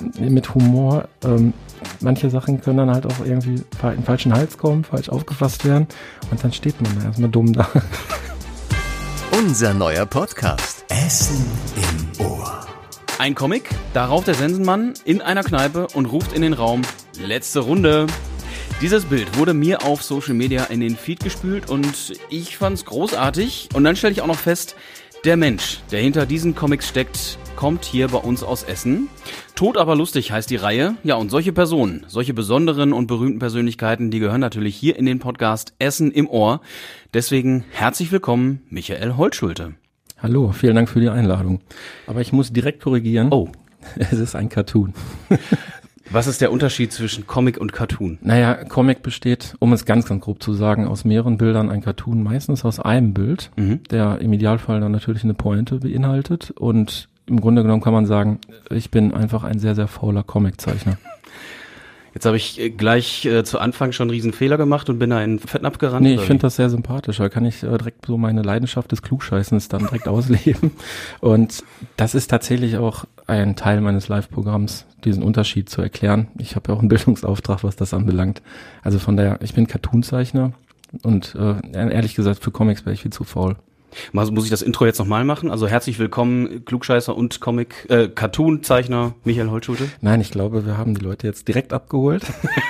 mit Humor, manche Sachen können dann halt auch irgendwie in den falschen Hals kommen, falsch aufgefasst werden und dann steht man da erstmal dumm da. Unser neuer Podcast Essen im Ohr. Ein Comic, darauf der Sensenmann in einer Kneipe und ruft in den Raum: letzte Runde. Dieses Bild wurde mir auf Social Media in den Feed gespült und ich fand's großartig. Und dann stelle ich auch noch fest, der Mensch, der hinter diesen Comics steckt, kommt hier bei uns aus Essen. Tot aber lustig heißt die Reihe. Ja, und solche Personen, solche besonderen und berühmten Persönlichkeiten, die gehören natürlich hier in den Podcast Essen im Ohr. Deswegen herzlich willkommen, Michael Holtschulte. Hallo, vielen Dank für die Einladung. Aber ich muss direkt korrigieren. Oh. Es ist ein Cartoon. Was ist der Unterschied zwischen Comic und Cartoon? Naja, Comic besteht, um es ganz, ganz grob zu sagen, aus mehreren Bildern. Ein Cartoon meistens aus einem Bild, der im Idealfall dann natürlich eine Pointe beinhaltet. Und im Grunde genommen kann man sagen, ich bin einfach ein sehr, sehr fauler Comiczeichner. Jetzt habe ich gleich zu Anfang schon einen riesen Fehler gemacht und bin da in Fettnapf gerannt. Nee, ich finde das sehr sympathisch, da kann ich direkt so meine Leidenschaft des Klugscheißens dann direkt ausleben. Und das ist tatsächlich auch ein Teil meines Live-Programms, diesen Unterschied zu erklären. Ich habe ja auch einen Bildungsauftrag, was das anbelangt. Also von daher, ich bin Cartoonzeichner und ehrlich gesagt, für Comics wäre ich viel zu faul. Muss ich das Intro jetzt nochmal machen? Also herzlich willkommen, Klugscheißer und Cartoon-Zeichner Michael Holtschulte. Nein, ich glaube, wir haben die Leute jetzt direkt abgeholt.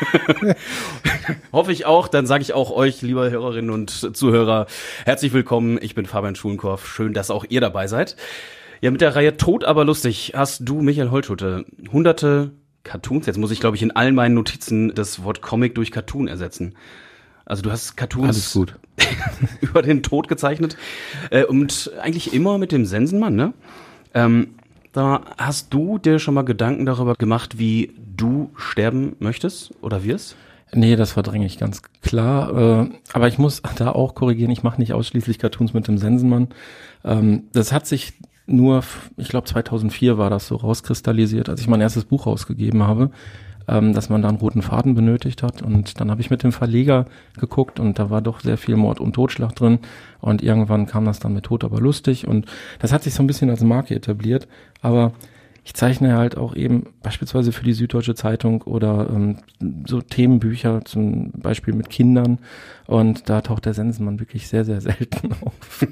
Hoffe ich auch. Dann sage ich auch euch, liebe Hörerinnen und Zuhörer, herzlich willkommen. Ich bin Fabian Schulenkorf. Schön, dass auch ihr dabei seid. Ja, mit der Reihe Tot aber lustig hast du, Michael Holtschulte, hunderte Cartoons. Jetzt muss ich, glaube ich, in allen meinen Notizen das Wort Comic durch Cartoon ersetzen. Also du hast Cartoons Alles gut. über den Tod gezeichnet und eigentlich immer mit dem Sensenmann, ne? Da hast du dir schon mal Gedanken darüber gemacht, wie du sterben möchtest oder wirst? Nee, das verdränge ich ganz klar. Aber ich muss da auch korrigieren, ich mache nicht ausschließlich Cartoons mit dem Sensenmann. Das hat sich nur, ich glaube 2004 war das so rauskristallisiert, als ich mein erstes Buch rausgegeben habe, dass man da einen roten Faden benötigt hat. Und dann habe ich mit dem Verleger geguckt und da war doch sehr viel Mord und Totschlag drin. Und irgendwann kam das dann mit Tot aber lustig. Und das hat sich so ein bisschen als Marke etabliert. Aber ich zeichne halt auch eben beispielsweise für die Süddeutsche Zeitung oder so Themenbücher, zum Beispiel mit Kindern. Und da taucht der Sensenmann wirklich sehr, sehr selten auf.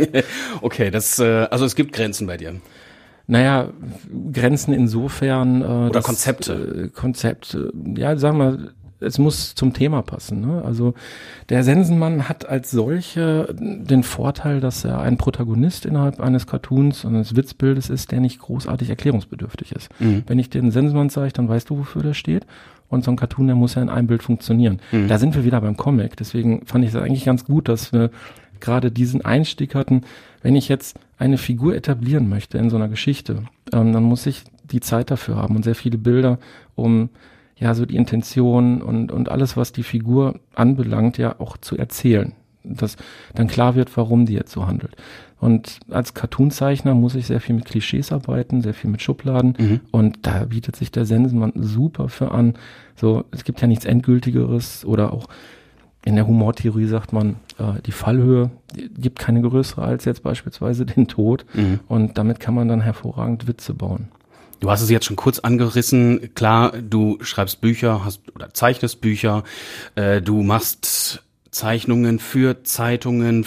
Okay, also es gibt Grenzen bei dir. Naja, Grenzen insofern. Oder Konzepte. Konzepte, ja, sagen wir, es muss zum Thema passen. Ne? Also der Sensenmann hat als solche den Vorteil, dass er ein Protagonist innerhalb eines Cartoons, eines Witzbildes ist, der nicht großartig erklärungsbedürftig ist. Wenn ich dir den Sensenmann zeige, dann weißt du, wofür der steht. Und so ein Cartoon, der muss ja in einem Bild funktionieren. Da sind wir wieder beim Comic. Deswegen fand ich es eigentlich ganz gut, dass wir gerade diesen Einstieg hatten. Wenn ich jetzt eine Figur etablieren möchte in so einer Geschichte, dann muss ich die Zeit dafür haben und sehr viele Bilder, um ja so die Intention und alles, was die Figur anbelangt, ja auch zu erzählen. Dass dann klar wird, warum die jetzt so handelt. Und als Cartoonzeichner muss ich sehr viel mit Klischees arbeiten, sehr viel mit Schubladen. Und da bietet sich der Sensenmann super für an. So, es gibt ja nichts Endgültigeres oder auch in der Humortheorie sagt man, die Fallhöhe gibt keine größere als jetzt beispielsweise den Tod. Und damit kann man dann hervorragend Witze bauen. Du hast es jetzt schon kurz angerissen. Klar, du schreibst Bücher, oder zeichnest Bücher. Du machst Zeichnungen für Zeitungen,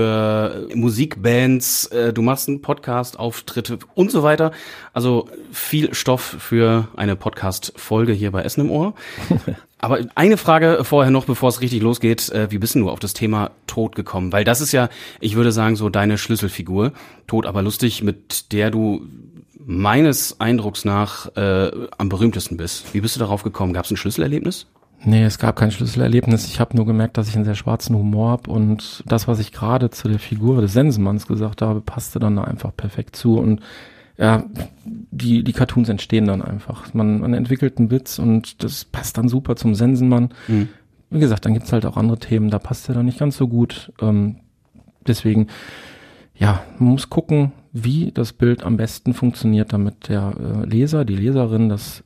für Musikbands. Du machst einen Podcast, Auftritte und so weiter. Also viel Stoff für eine Podcast-Folge hier bei Essen im Ohr. Aber eine Frage vorher noch, bevor es richtig losgeht. Wie bist du auf das Thema Tod gekommen? Weil das ist ja, ich würde sagen, so deine Schlüsselfigur. Tot aber lustig, mit der du meines Eindrucks nach am berühmtesten bist. Wie bist du darauf gekommen? Gab es ein Schlüsselerlebnis? Nee, es gab kein Schlüsselerlebnis. Ich habe nur gemerkt, dass ich einen sehr schwarzen Humor habe und das, was ich gerade zu der Figur des Sensenmanns gesagt habe, passte dann da einfach perfekt zu. Und ja, die Cartoons entstehen dann einfach. Man entwickelt einen Witz und das passt dann super zum Sensenmann. Wie gesagt, dann gibt's halt auch andere Themen, da passt er dann nicht ganz so gut. Deswegen, ja, man muss gucken, wie das Bild am besten funktioniert, damit der Leser, die Leserin das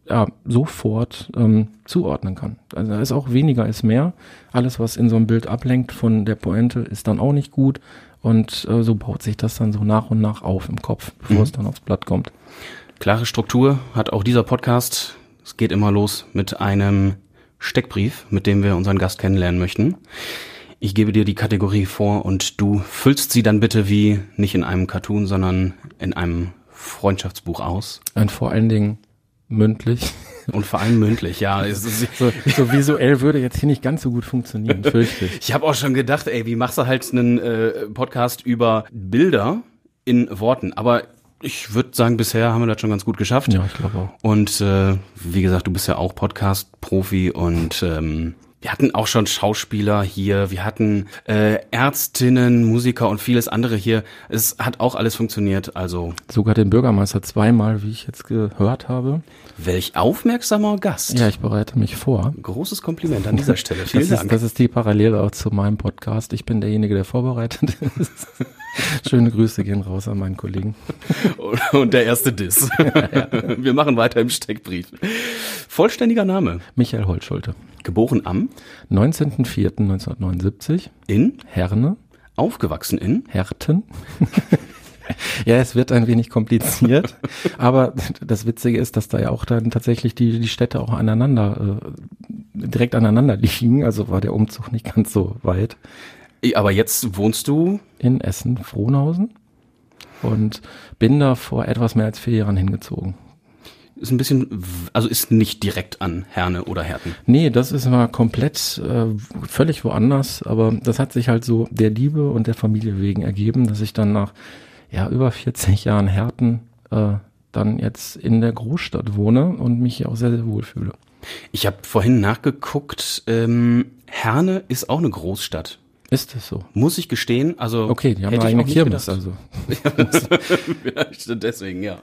sofort zuordnen kann. Also da ist auch weniger ist mehr. Alles, was in so einem Bild ablenkt von der Pointe, ist dann auch nicht gut. Und so baut sich das dann so nach und nach auf im Kopf, bevor es dann aufs Blatt kommt. Klare Struktur hat auch dieser Podcast. Es geht immer los mit einem Steckbrief, mit dem wir unseren Gast kennenlernen möchten. Ich gebe dir die Kategorie vor und du füllst sie dann bitte wie nicht in einem Cartoon, sondern in einem Freundschaftsbuch aus. Und vor allen Dingen mündlich. Und vor allem mündlich, ja. So visuell würde jetzt hier nicht ganz so gut funktionieren, fürchte ich. Ich habe auch schon gedacht, wie machst du halt einen Podcast über Bilder in Worten? Aber ich würde sagen, bisher haben wir das schon ganz gut geschafft. Ja, ich glaube auch. Und wie gesagt, du bist ja auch Podcast-Profi und wir hatten auch schon Schauspieler hier, wir hatten Ärztinnen, Musiker und vieles andere hier. Es hat auch alles funktioniert, also. Sogar den Bürgermeister zweimal, wie ich jetzt gehört habe. Welch aufmerksamer Gast. Ja, ich bereite mich vor. Großes Kompliment an dieser Stelle. Vielen Dank. Das ist die Parallele auch zu meinem Podcast. Ich bin derjenige, der vorbereitet ist. Schöne Grüße gehen raus an meinen Kollegen. Und der erste Diss. Ja. Wir machen weiter im Steckbrief. Vollständiger Name? Michael Holtschulte. Geboren am 19.04.1979 in Herne. Aufgewachsen in Herten. Ja, es wird ein wenig kompliziert, aber das Witzige ist, dass da ja auch dann tatsächlich die Städte auch direkt aneinander liegen, also war der Umzug nicht ganz so weit. Aber jetzt wohnst du? In Essen-Frohnhausen und bin da vor etwas mehr als 4 Jahren hingezogen. Ist ein bisschen, also ist nicht direkt an Herne oder Herten. Nee, das ist mal komplett völlig woanders, aber das hat sich halt so der Liebe und der Familie wegen ergeben, dass ich dann nach über 40 Jahren Herten dann jetzt in der Großstadt wohne und mich hier auch sehr, sehr wohl fühle. Ich habe vorhin nachgeguckt, Herne ist auch eine Großstadt. Ist es so? Muss ich gestehen, also. Okay, die haben eine eigene Kirmes, also. Vielleicht deswegen, ja.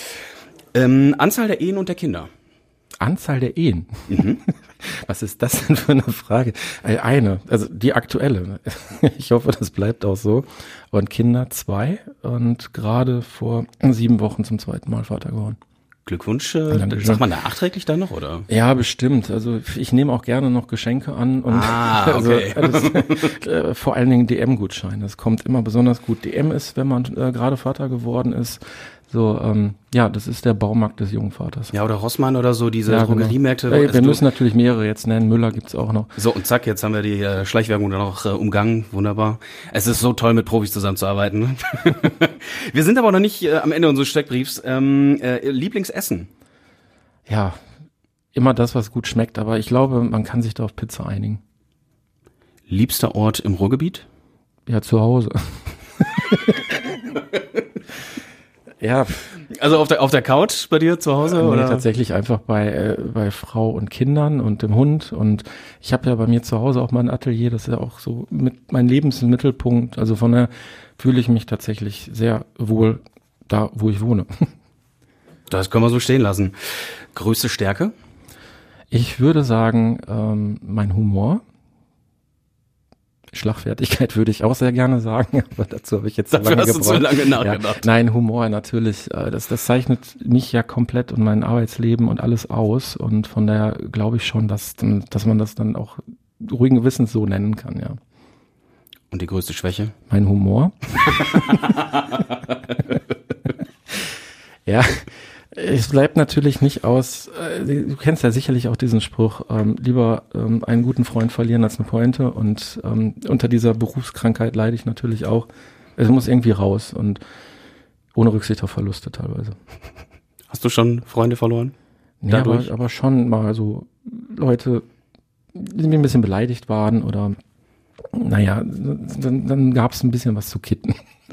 Anzahl der Ehen und der Kinder. Anzahl der Ehen? Mhm. Was ist das denn für eine Frage? Eine, also die aktuelle. Ich hoffe, das bleibt auch so. Und Kinder 2 und gerade vor 7 Wochen zum 2. Mal Vater geworden. Glückwunsch. Sagt man da nachträglich dann noch, oder? Ja, bestimmt. Also ich nehme auch gerne noch Geschenke an. Und okay. Vor allen Dingen DM-Gutscheine. Das kommt immer besonders gut. DM ist, wenn man gerade Vater geworden ist, so, das ist der Baumarkt des jungen Vaters. Ja, oder Rossmann oder so, diese Drogeriemärkte. Genau. Wir müssen natürlich mehrere jetzt nennen. Müller gibt's auch noch. So, und zack, jetzt haben wir die Schleichwerbung dann noch umgangen. Wunderbar. Es ist so toll, mit Profis zusammenzuarbeiten. Wir sind aber noch nicht am Ende unseres Steckbriefs. Lieblingsessen? Ja, immer das, was gut schmeckt. Aber ich glaube, man kann sich da auf Pizza einigen. Liebster Ort im Ruhrgebiet? Ja, zu Hause. Ja. Also auf der Couch bei dir zu Hause? Nee, oder? Tatsächlich einfach bei Frau und Kindern und dem Hund. Und ich habe ja bei mir zu Hause auch mein Atelier, das ist ja auch so mit mein Lebensmittelpunkt. Also von daher fühle ich mich tatsächlich sehr wohl da, wo ich wohne. Das können wir so stehen lassen. Größte Stärke? Ich würde sagen, mein Humor. Schlagfertigkeit würde ich auch sehr gerne sagen, aber dazu habe ich jetzt zu lange gebraucht. Dafür hast du zu lange nachgedacht. Ja, nein, Humor natürlich, das zeichnet mich ja komplett und mein Arbeitsleben und alles aus und von daher glaube ich schon, dass man das dann auch ruhigen Gewissens so nennen kann, ja. Und die größte Schwäche? Mein Humor. Ja, es bleibt natürlich nicht aus, du kennst ja sicherlich auch diesen Spruch, lieber einen guten Freund verlieren als eine Pointe und unter dieser Berufskrankheit leide ich natürlich auch. Es muss irgendwie raus und ohne Rücksicht auf Verluste teilweise. Hast du schon Freunde verloren? Nee, aber schon mal so Leute, die ein bisschen beleidigt waren oder naja, dann gab es ein bisschen was zu kitten.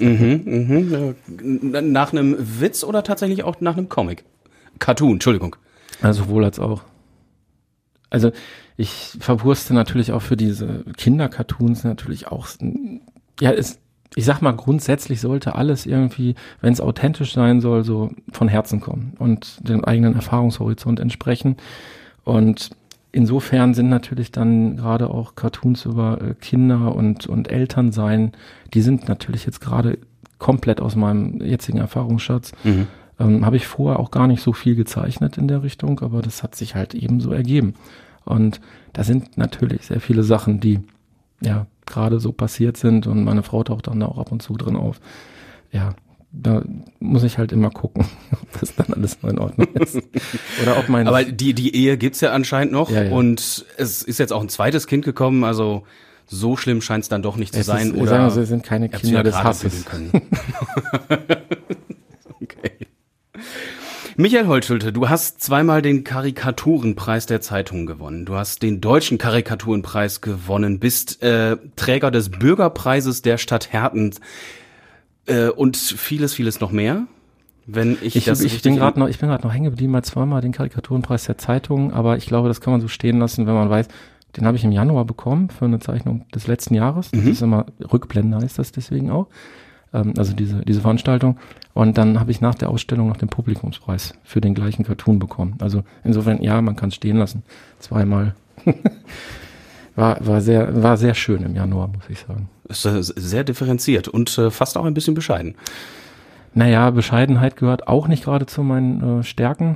Nach einem Witz oder tatsächlich auch nach einem Comic? Cartoon, Entschuldigung. Also sowohl als auch. Also ich verwurste natürlich auch für diese Kinder-Cartoons natürlich auch, ich sag mal, grundsätzlich sollte alles irgendwie, wenn es authentisch sein soll, so von Herzen kommen und dem eigenen Erfahrungshorizont entsprechen. Und insofern sind natürlich dann gerade auch Cartoons über Kinder und Elternsein, die sind natürlich jetzt gerade komplett aus meinem jetzigen Erfahrungsschatz. Habe ich vorher auch gar nicht so viel gezeichnet in der Richtung, aber das hat sich halt eben so ergeben. Und da sind natürlich sehr viele Sachen, die ja gerade so passiert sind und meine Frau taucht dann da auch ab und zu drin auf. Ja, da muss ich halt immer gucken, ob das dann alles noch in Ordnung ist. Oder ob mein... Aber die Ehe gibt's ja anscheinend noch Ja. und es ist jetzt auch ein zweites Kind gekommen, also so schlimm scheint es dann doch nicht zu sein. Ist, oder sagen wir so, es sind keine ihr habt's Kinder ja des gerade Hasses. abwickeln können. Okay. Michael Holtschulte, du hast zweimal den Karikaturenpreis der Zeitung gewonnen. Du hast den Deutschen Karikaturenpreis gewonnen, bist Träger des Bürgerpreises der Stadt Herten und vieles noch mehr. Wenn ich bin gerade noch hängen geblieben, mal zweimal den Karikaturenpreis der Zeitung, aber ich glaube, das kann man so stehen lassen, wenn man weiß, den habe ich im Januar bekommen für eine Zeichnung des letzten Jahres. Das ist immer Rückblende, heißt das deswegen auch. Also diese Veranstaltung. Und dann habe ich nach der Ausstellung noch den Publikumspreis für den gleichen Cartoon bekommen. Also insofern, ja, man kann es stehen lassen. Zweimal. War sehr schön im Januar, muss ich sagen. Ist sehr differenziert und fast auch ein bisschen bescheiden. Naja, Bescheidenheit gehört auch nicht gerade zu meinen Stärken.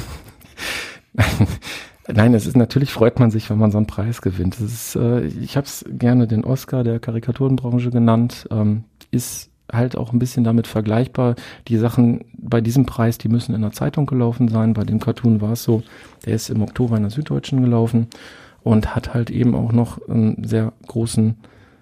Nein, natürlich freut man sich, wenn man so einen Preis gewinnt. Ich habe es gerne den Oscar der Karikaturenbranche genannt. Ist halt auch ein bisschen damit vergleichbar. Die Sachen bei diesem Preis, die müssen in der Zeitung gelaufen sein. Bei dem Cartoon war es so, der ist im Oktober in der Süddeutschen gelaufen und hat halt eben auch noch einen sehr großen,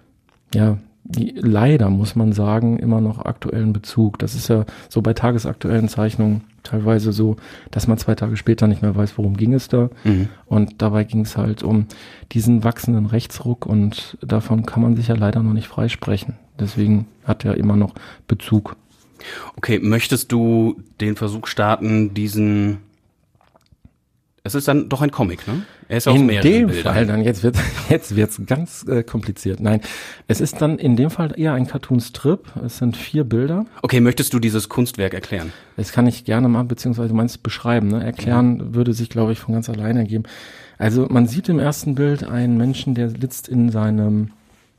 leider muss man sagen, immer noch aktuellen Bezug. Das ist ja so bei tagesaktuellen Zeichnungen teilweise so, dass man 2 Tage später nicht mehr weiß, worum ging es da. Und dabei ging es halt um diesen wachsenden Rechtsruck und davon kann man sich ja leider noch nicht freisprechen. Deswegen hat er immer noch Bezug. Okay, möchtest du den Versuch starten, es ist dann doch ein Comic, ne? Er ist aus mehreren In dem Bildern. Fall dann, jetzt wird's ganz kompliziert. Nein, es ist dann in dem Fall eher ein Cartoon-Strip. Es sind 4 Bilder. Okay, möchtest du dieses Kunstwerk erklären? Das kann ich gerne mal, beziehungsweise meinst beschreiben. Ne? Erklären würde sich, glaube ich, von ganz alleine ergeben. Also man sieht im ersten Bild einen Menschen, der sitzt in seinem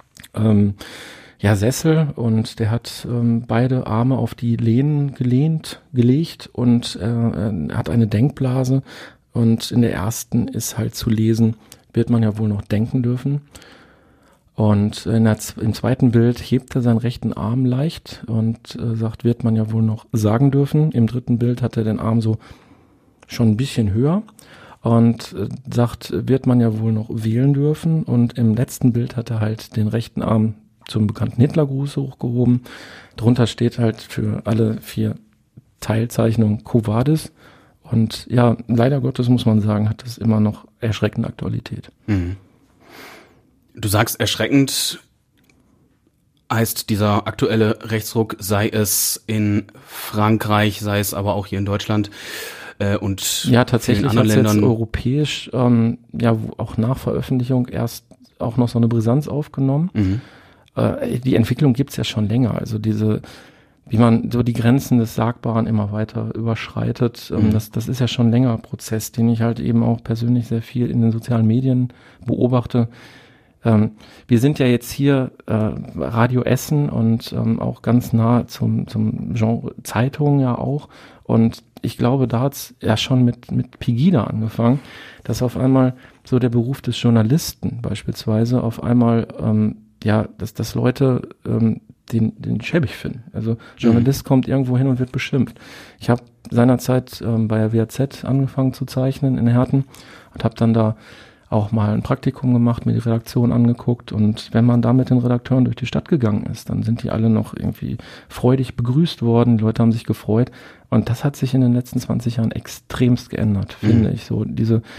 Sessel und der hat beide Arme auf die Lehnen gelegt und hat eine Denkblase. Und in der ersten ist halt zu lesen, wird man ja wohl noch denken dürfen. Und im zweiten Bild hebt er seinen rechten Arm leicht und sagt, wird man ja wohl noch sagen dürfen. Im dritten Bild hat er den Arm so schon ein bisschen höher und sagt, wird man ja wohl noch wählen dürfen. Und im letzten Bild hat er halt den rechten Arm zum bekannten Hitlergruß hochgehoben. Drunter steht halt für alle 4 Teilzeichnungen Quo Vadis. Und ja, leider Gottes muss man sagen, hat das immer noch erschreckende Aktualität. Mhm. Du sagst erschreckend, heißt dieser aktuelle Rechtsruck, sei es in Frankreich, sei es aber auch hier in Deutschland und ja, tatsächlich vielen anderen hat es jetzt Ländern. europäisch auch nach Veröffentlichung erst auch noch so eine Brisanz aufgenommen. Die Entwicklung gibt's ja schon länger. Also wie man so die Grenzen des Sagbaren immer weiter überschreitet, das ist ja schon ein längerer Prozess, den ich halt eben auch persönlich sehr viel in den sozialen Medien beobachte. Wir sind ja jetzt hier Radio Essen und auch ganz nah zum Genre Zeitung ja auch. Und ich glaube, da hat's ja schon mit Pegida angefangen, dass auf einmal so der Beruf des Journalisten beispielsweise auf einmal, dass Leute den schäbig finden. Also Journalist kommt irgendwo hin und wird beschimpft. Ich habe seinerzeit bei der WAZ angefangen zu zeichnen in Herten und habe dann da auch mal ein Praktikum gemacht, mir die Redaktion angeguckt und wenn man da mit den Redakteuren durch die Stadt gegangen ist, dann sind die alle noch irgendwie freudig begrüßt worden, die Leute haben sich gefreut und das hat sich in den letzten 20 Jahren extremst geändert, finde ich. So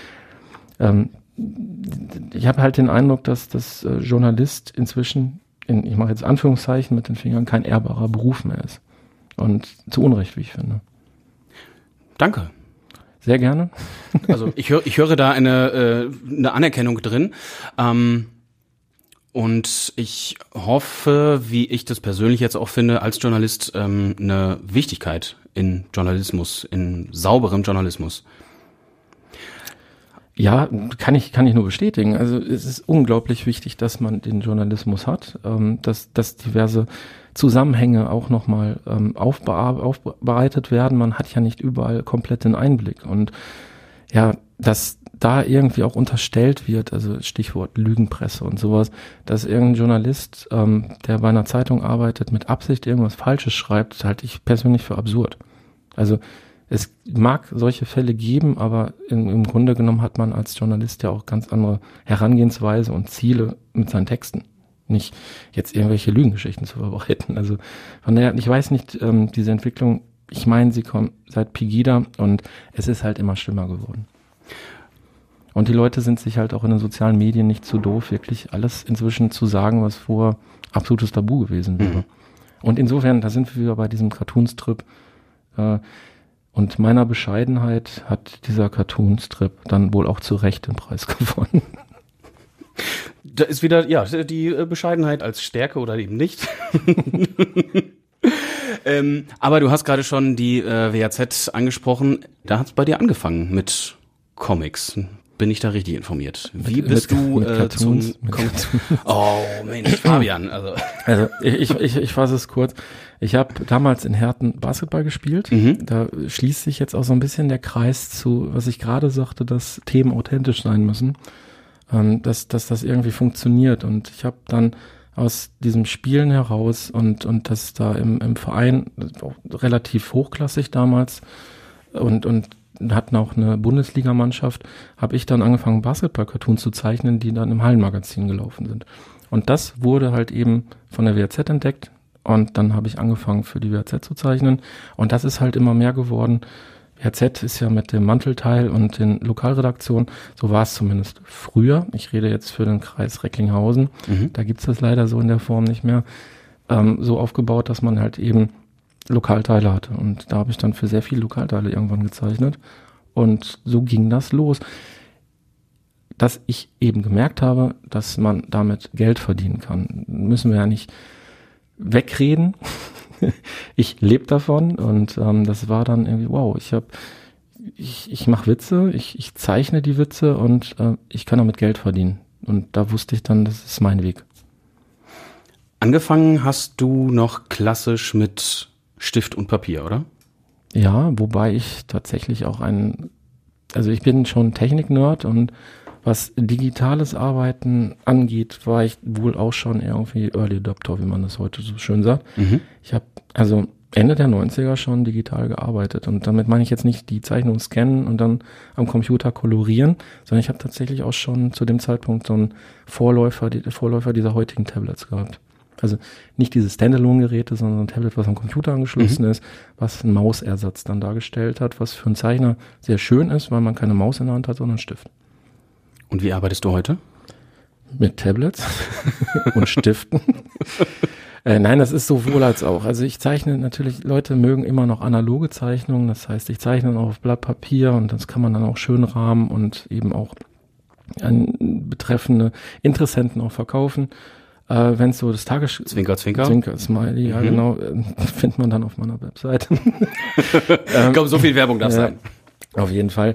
ich habe halt den Eindruck, dass das Journalist inzwischen, ich mache jetzt Anführungszeichen mit den Fingern, kein ehrbarer Beruf mehr ist. Und zu Unrecht, wie ich finde. Danke. Sehr gerne. Also ich höre da eine Anerkennung drin. Und ich hoffe, wie ich das persönlich jetzt auch finde, als Journalist eine Wichtigkeit in Journalismus, in sauberem Journalismus. Ja, kann ich nur bestätigen. Also es ist unglaublich wichtig, dass man den Journalismus hat, dass diverse Zusammenhänge auch nochmal aufbereitet werden. Man hat ja nicht überall komplett den Einblick. Und ja, dass da irgendwie auch unterstellt wird, also Stichwort Lügenpresse und sowas, dass irgendein Journalist, der bei einer Zeitung arbeitet, mit Absicht irgendwas Falsches schreibt, halte ich persönlich für absurd. Also es mag solche Fälle geben, aber im Grunde genommen hat man als Journalist ja auch ganz andere Herangehensweise und Ziele mit seinen Texten. Nicht jetzt irgendwelche Lügengeschichten zu verbreiten. Also von daher, ich weiß nicht, diese Entwicklung, ich meine, sie kommt seit Pegida und es ist halt immer schlimmer geworden. Und die Leute sind sich halt auch in den sozialen Medien nicht zu doof, wirklich alles inzwischen zu sagen, was vorher absolutes Tabu gewesen wäre. Und insofern, da sind wir wieder bei diesem Cartoonstrip. Und meiner Bescheidenheit hat dieser Cartoonstrip dann wohl auch zu Recht den Preis gewonnen. Da ist wieder, die Bescheidenheit als Stärke oder eben nicht. Aber du hast gerade schon die WAZ angesprochen. Da hat es bei dir angefangen mit Comics. Bin ich da richtig informiert? Wie bist du zum Comics? Oh Mensch, Fabian. Also ich fasse es kurz. Ich habe damals in Herten Basketball gespielt. Da schließt sich jetzt auch so ein bisschen der Kreis zu, was ich gerade sagte, dass Themen authentisch sein müssen. Dass das irgendwie funktioniert. Und ich habe dann aus diesem Spielen heraus und das da im Verein, auch relativ hochklassig damals und hatten auch eine Bundesligamannschaft, habe ich dann angefangen, Basketball-Cartoons zu zeichnen, die dann im Hallenmagazin gelaufen sind. Und das wurde halt eben von der WAZ entdeckt und dann habe ich angefangen, für die WAZ zu zeichnen und das ist halt immer mehr geworden. WAZ ist ja mit dem Mantelteil und den Lokalredaktionen, so war es zumindest früher. Ich rede jetzt für den Kreis Recklinghausen. Da gibt's das leider so in der Form nicht mehr. So aufgebaut, dass man halt eben Lokalteile hatte. Und da habe ich dann für sehr viele Lokalteile irgendwann gezeichnet. Und so ging das los. Dass ich eben gemerkt habe, dass man damit Geld verdienen kann, müssen wir ja nicht wegreden. Ich lebe davon und das war dann irgendwie, wow, ich mache Witze, ich zeichne die Witze und ich kann damit Geld verdienen. Und da wusste ich dann, das ist mein Weg. Angefangen hast du noch klassisch mit Stift und Papier, oder? Ja, wobei ich tatsächlich auch also ich bin schon Technik-Nerd und was digitales Arbeiten angeht, war ich wohl auch schon irgendwie Early Adopter, wie man das heute so schön sagt. Ich habe also Ende der 90er schon digital gearbeitet und damit meine ich jetzt nicht die Zeichnung scannen und dann am Computer kolorieren, sondern ich habe tatsächlich auch schon zu dem Zeitpunkt so einen Vorläufer dieser heutigen Tablets gehabt. Also nicht diese Standalone-Geräte, sondern ein Tablet, was am Computer angeschlossen ist, was einen Mausersatz dann dargestellt hat, was für einen Zeichner sehr schön ist, weil man keine Maus in der Hand hat, sondern einen Stift. Und wie arbeitest du heute? Mit Tablets und Stiften. Nein, das ist sowohl als auch. Also ich zeichne natürlich, Leute mögen immer noch analoge Zeichnungen, das heißt, ich zeichne auch auf Blatt Papier und das kann man dann auch schön rahmen und eben auch an betreffende Interessenten auch verkaufen. Wenn es so das Zwinker, Smiley, ja genau, findet man dann auf meiner Webseite. Komm, so viel Werbung darf sein. Auf jeden Fall.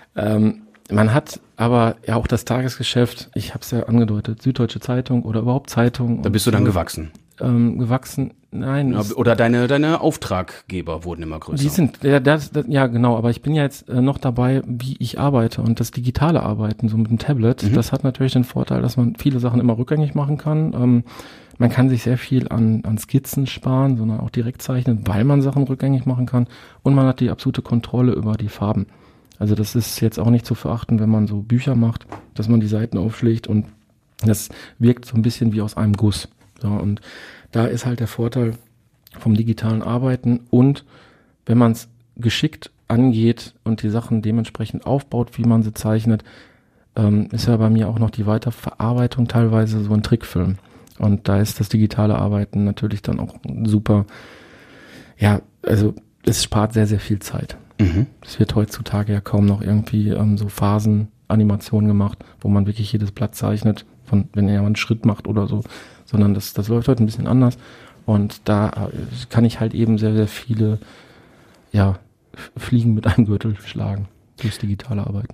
Man hat aber ja auch das Tagesgeschäft, ich habe es ja angedeutet, Süddeutsche Zeitung oder überhaupt Zeitung. Da bist du dann gewachsen? Gewachsen, nein. Oder deine Auftraggeber wurden immer größer? Die sind, ja genau, aber ich bin ja jetzt noch dabei, wie ich arbeite und das digitale Arbeiten, so mit dem Tablet, das hat natürlich den Vorteil, dass man viele Sachen immer rückgängig machen kann. Man kann sich sehr viel an Skizzen sparen, sondern auch direkt zeichnen, weil man Sachen rückgängig machen kann und man hat die absolute Kontrolle über die Farben. Also das ist jetzt auch nicht zu verachten, wenn man so Bücher macht, dass man die Seiten aufschlägt und das wirkt so ein bisschen wie aus einem Guss. Ja, und da ist halt der Vorteil vom digitalen Arbeiten und wenn man es geschickt angeht und die Sachen dementsprechend aufbaut, wie man sie zeichnet, ist ja bei mir auch noch die Weiterverarbeitung teilweise so ein Trickfilm. Und da ist das digitale Arbeiten natürlich dann auch super, ja, also es spart sehr, sehr viel Zeit. Es wird heutzutage ja kaum noch irgendwie so Phasenanimationen gemacht, wo man wirklich jedes Blatt zeichnet, wenn er einen Schritt macht oder so, sondern das läuft heute ein bisschen anders und da kann ich halt eben sehr, sehr viele Fliegen mit einem Gürtel schlagen durchs digitale Arbeiten.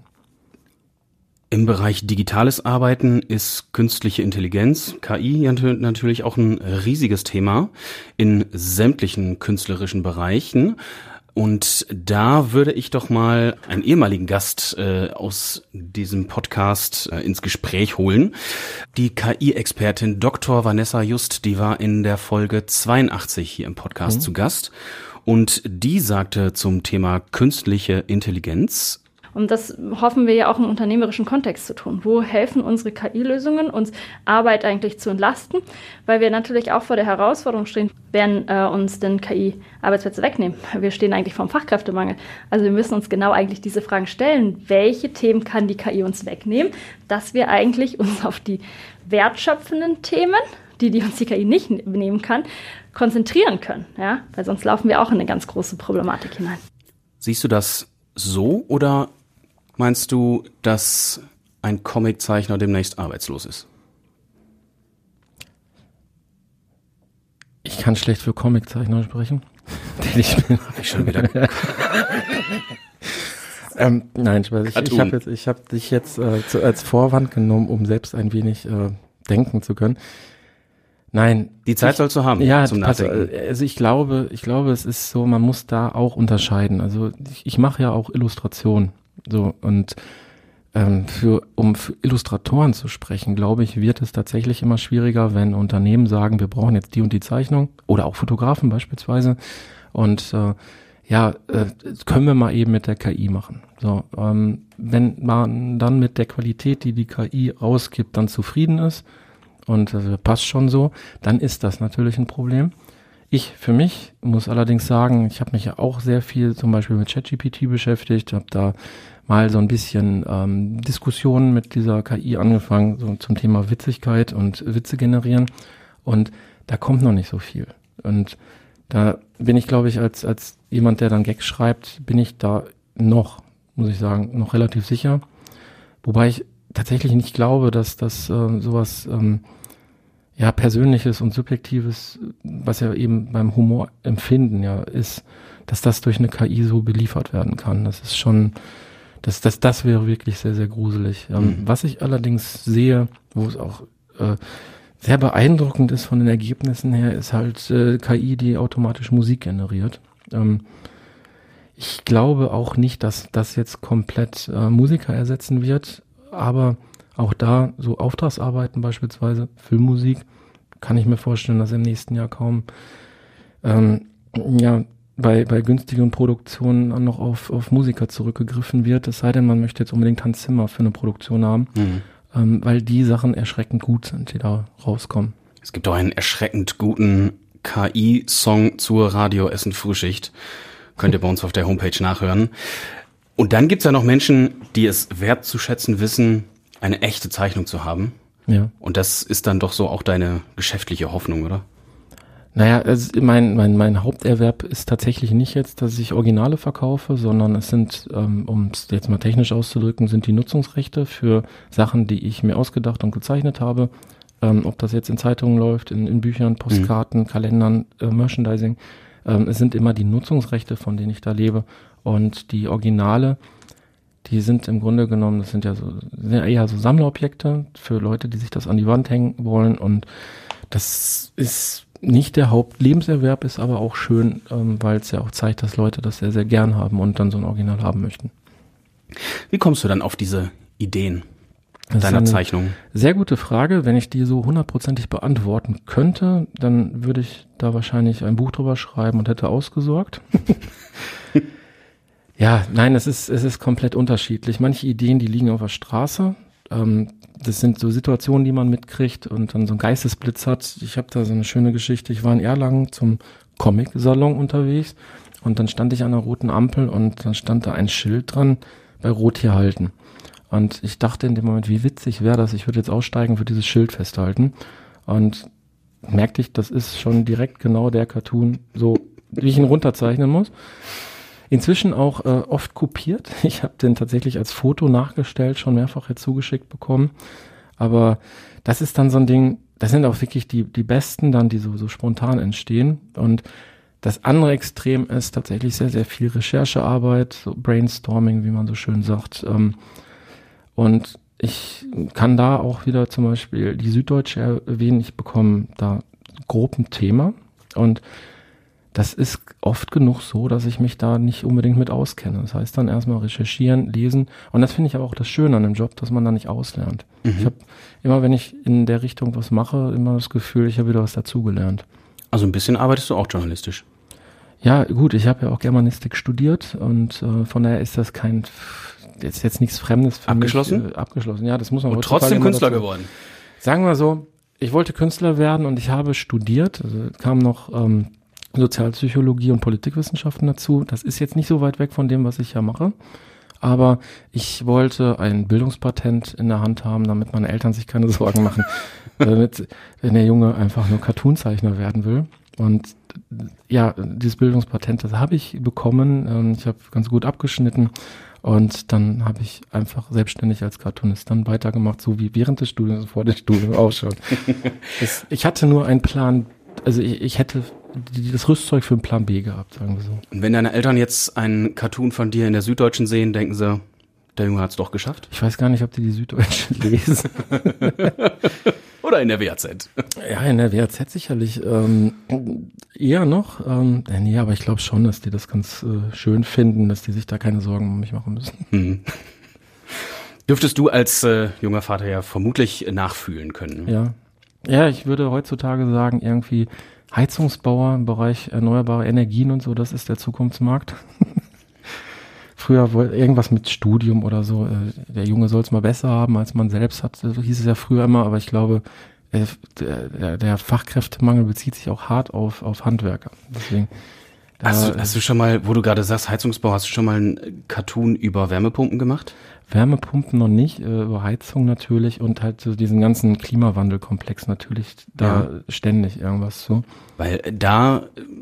Im Bereich digitales Arbeiten ist künstliche Intelligenz, KI, natürlich auch ein riesiges Thema in sämtlichen künstlerischen Bereichen. Und da würde ich doch mal einen ehemaligen Gast aus diesem Podcast ins Gespräch holen. Die KI-Expertin Dr. Vanessa Just, die war in der Folge 82 hier im Podcast zu Gast. Und die sagte zum Thema künstliche Intelligenz: Und das hoffen wir ja auch im unternehmerischen Kontext zu tun. Wo helfen unsere KI-Lösungen, uns Arbeit eigentlich zu entlasten? Weil wir natürlich auch vor der Herausforderung stehen, werden uns denn KI-Arbeitsplätze wegnehmen? Wir stehen eigentlich vor dem Fachkräftemangel. Also wir müssen uns genau eigentlich diese Fragen stellen. Welche Themen kann die KI uns wegnehmen, dass wir eigentlich uns auf die wertschöpfenden Themen, die uns die KI nicht nehmen kann, konzentrieren können? Ja? Weil sonst laufen wir auch in eine ganz große Problematik hinein. Siehst du das so oder meinst du, dass ein Comiczeichner demnächst arbeitslos ist? Ich kann schlecht für Comiczeichner sprechen. Ich bin schon wieder. Nein, ich habe dich jetzt als Vorwand genommen, um selbst ein wenig denken zu können. Nein. Die Zeit sollst du haben zum Nachdenken. Also ich glaube, es ist so, man muss da auch unterscheiden. Also ich mache ja auch Illustration. So, und um für Illustratoren zu sprechen, glaube ich, wird es tatsächlich immer schwieriger, wenn Unternehmen sagen, wir brauchen jetzt die und die Zeichnung, oder auch Fotografen beispielsweise. Und können wir mal eben mit der KI machen. So, wenn man dann mit der Qualität, die die KI rausgibt, dann zufrieden ist und passt schon so, dann ist das natürlich ein Problem. Ich für mich muss allerdings sagen, ich habe mich ja auch sehr viel zum Beispiel mit ChatGPT beschäftigt, habe da mal so ein bisschen Diskussionen mit dieser KI angefangen, so zum Thema Witzigkeit und Witze generieren, und da kommt noch nicht so viel. Und da bin ich, glaube ich, als jemand, der dann Gags schreibt, bin ich da noch, muss ich sagen, noch relativ sicher. Wobei ich tatsächlich nicht glaube, dass das sowas Persönliches und Subjektives, was ja eben beim Humor empfinden ja ist, dass das durch eine KI so beliefert werden kann. Das ist schon, das wäre wirklich sehr, sehr gruselig. Was ich allerdings sehe, wo es auch sehr beeindruckend ist von den Ergebnissen her, ist halt KI, die automatisch Musik generiert. Ich glaube auch nicht, dass das jetzt komplett Musiker ersetzen wird, aber auch da so Auftragsarbeiten beispielsweise, Filmmusik, kann ich mir vorstellen, dass im nächsten Jahr kaum bei günstigen Produktionen dann noch auf Musiker zurückgegriffen wird, es sei denn, man möchte jetzt unbedingt Hans Zimmer für eine Produktion haben. Weil die Sachen erschreckend gut sind, die da rauskommen. Es gibt auch einen erschreckend guten KI-Song zur Radio Essen Frühschicht. Könnt ihr bei uns auf der Homepage nachhören. Und dann gibt's ja noch Menschen, die es wertzuschätzen wissen, eine echte Zeichnung zu haben. Ja. Und das ist dann doch so auch deine geschäftliche Hoffnung, oder? Naja, also mein Haupterwerb ist tatsächlich nicht jetzt, dass ich Originale verkaufe, sondern es sind, um es jetzt mal technisch auszudrücken, sind die Nutzungsrechte für Sachen, die ich mir ausgedacht und gezeichnet habe. Ob das jetzt in Zeitungen läuft, in Büchern, Postkarten, Kalendern, Merchandising. Es sind immer die Nutzungsrechte, von denen ich da lebe. Und die Originale, die sind im Grunde genommen, das sind ja eher so Sammlerobjekte für Leute, die sich das an die Wand hängen wollen. Und das ist nicht der Hauptlebenserwerb, ist aber auch schön, weil es ja auch zeigt, dass Leute das sehr, sehr gern haben und dann so ein Original haben möchten. Wie kommst du dann auf diese Ideen deiner Zeichnung? Sehr gute Frage. Wenn ich die so 100%ig beantworten könnte, dann würde ich da wahrscheinlich ein Buch drüber schreiben und hätte ausgesorgt. Ja, nein, es ist komplett unterschiedlich. Manche Ideen, die liegen auf der Straße. Das sind so Situationen, die man mitkriegt und dann so einen Geistesblitz hat. Ich habe da so eine schöne Geschichte. Ich war in Erlangen zum Comic-Salon unterwegs und dann stand ich an einer roten Ampel und dann stand da ein Schild dran, bei Rot hier halten. Und ich dachte in dem Moment, wie witzig wäre das, ich würde jetzt aussteigen, für dieses Schild festhalten. Und merkte ich, das ist schon direkt genau der Cartoon, so wie ich ihn runterzeichnen muss. Inzwischen auch oft kopiert. Ich habe den tatsächlich als Foto nachgestellt, schon mehrfach jetzt zugeschickt bekommen. Aber das ist dann so ein Ding, das sind auch wirklich die besten dann, die so spontan entstehen. Und das andere Extrem ist tatsächlich sehr, sehr viel Recherchearbeit, so Brainstorming, wie man so schön sagt. Und ich kann da auch wieder zum Beispiel die Süddeutsche erwähnen. Ich bekomme da grob ein Thema und das ist oft genug so, dass ich mich da nicht unbedingt mit auskenne. Das heißt dann erstmal recherchieren, lesen. Und das finde ich aber auch das Schöne an dem Job, dass man da nicht auslernt. Ich habe immer, wenn ich in der Richtung was mache, immer das Gefühl, ich habe wieder was dazugelernt. Also ein bisschen arbeitest du auch journalistisch. Ja, gut, ich habe ja auch Germanistik studiert und von daher ist das jetzt nichts Fremdes für Abgeschlossen? mich. Abgeschlossen, ja, das muss man Und heutzutage trotzdem immer Künstler dazu. geworden. Sagen wir so, ich wollte Künstler werden und ich habe studiert, also kam noch Sozialpsychologie und Politikwissenschaften dazu. Das ist jetzt nicht so weit weg von dem, was ich ja mache. Aber ich wollte ein Bildungspatent in der Hand haben, damit meine Eltern sich keine Sorgen machen, wenn der Junge einfach nur Cartoonzeichner werden will. Und ja, dieses Bildungspatent, das habe ich bekommen. Ich habe ganz gut abgeschnitten und dann habe ich einfach selbstständig als Cartoonist dann weitergemacht, so wie während des Studiums und vor dem Studium auch schon. Ich hatte nur einen Plan, also ich hätte das Rüstzeug für einen Plan B gehabt, sagen wir so. Und wenn deine Eltern jetzt einen Cartoon von dir in der Süddeutschen sehen, denken sie, der Junge hat es doch geschafft? Ich weiß gar nicht, ob die Süddeutsche lesen. Oder in der WAZ? Ja, in der WAZ sicherlich. Eher noch. Nee, aber ich glaube schon, dass die das ganz schön finden, dass die sich da keine Sorgen um mich machen müssen. Dürftest du als junger Vater ja vermutlich nachfühlen können. Ja, ich würde heutzutage sagen, irgendwie Heizungsbauer im Bereich erneuerbare Energien und so, das ist der Zukunftsmarkt. Früher irgendwas mit Studium oder so, der Junge soll es mal besser haben, als man selbst hat, so hieß es ja früher immer, aber ich glaube, der Fachkräftemangel bezieht sich auch hart auf Handwerker. Deswegen, hast du schon mal, wo du gerade sagst, Heizungsbau, hast du schon mal einen Cartoon über Wärmepumpen gemacht? Wärmepumpen noch nicht, über Heizung natürlich und halt so diesen ganzen Klimawandelkomplex natürlich, da ständig irgendwas so. Weil da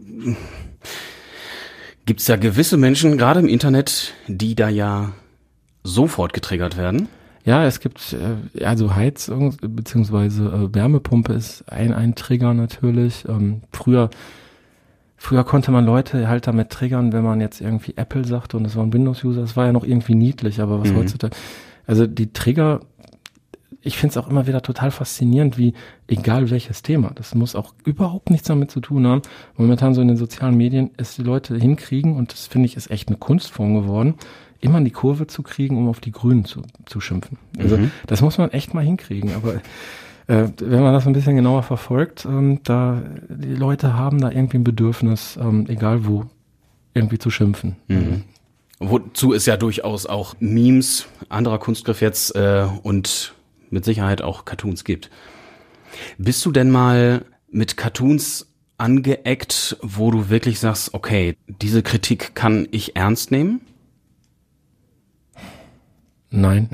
gibt's ja gewisse Menschen, gerade im Internet, die da ja sofort getriggert werden. Ja, es gibt, also Heizung beziehungsweise Wärmepumpe ist ein Trigger natürlich. Früher konnte man Leute halt damit triggern, wenn man jetzt irgendwie Apple sagte und es war ein Windows-User. Das war ja noch irgendwie niedlich, aber was heutzutage, also die Trigger, ich finde es auch immer wieder total faszinierend, wie, egal welches Thema, das muss auch überhaupt nichts damit zu tun haben, momentan so in den sozialen Medien, es die Leute hinkriegen, und das finde ich ist echt eine Kunstform geworden, immer in die Kurve zu kriegen, um auf die Grünen zu schimpfen. Also das muss man echt mal hinkriegen, aber wenn man das ein bisschen genauer verfolgt, da die Leute haben da irgendwie ein Bedürfnis, egal wo, irgendwie zu schimpfen. Wozu es ja durchaus auch Memes, anderer Kunstgriff jetzt und mit Sicherheit auch Cartoons gibt. Bist du denn mal mit Cartoons angeeckt, wo du wirklich sagst, okay, diese Kritik kann ich ernst nehmen? Nein.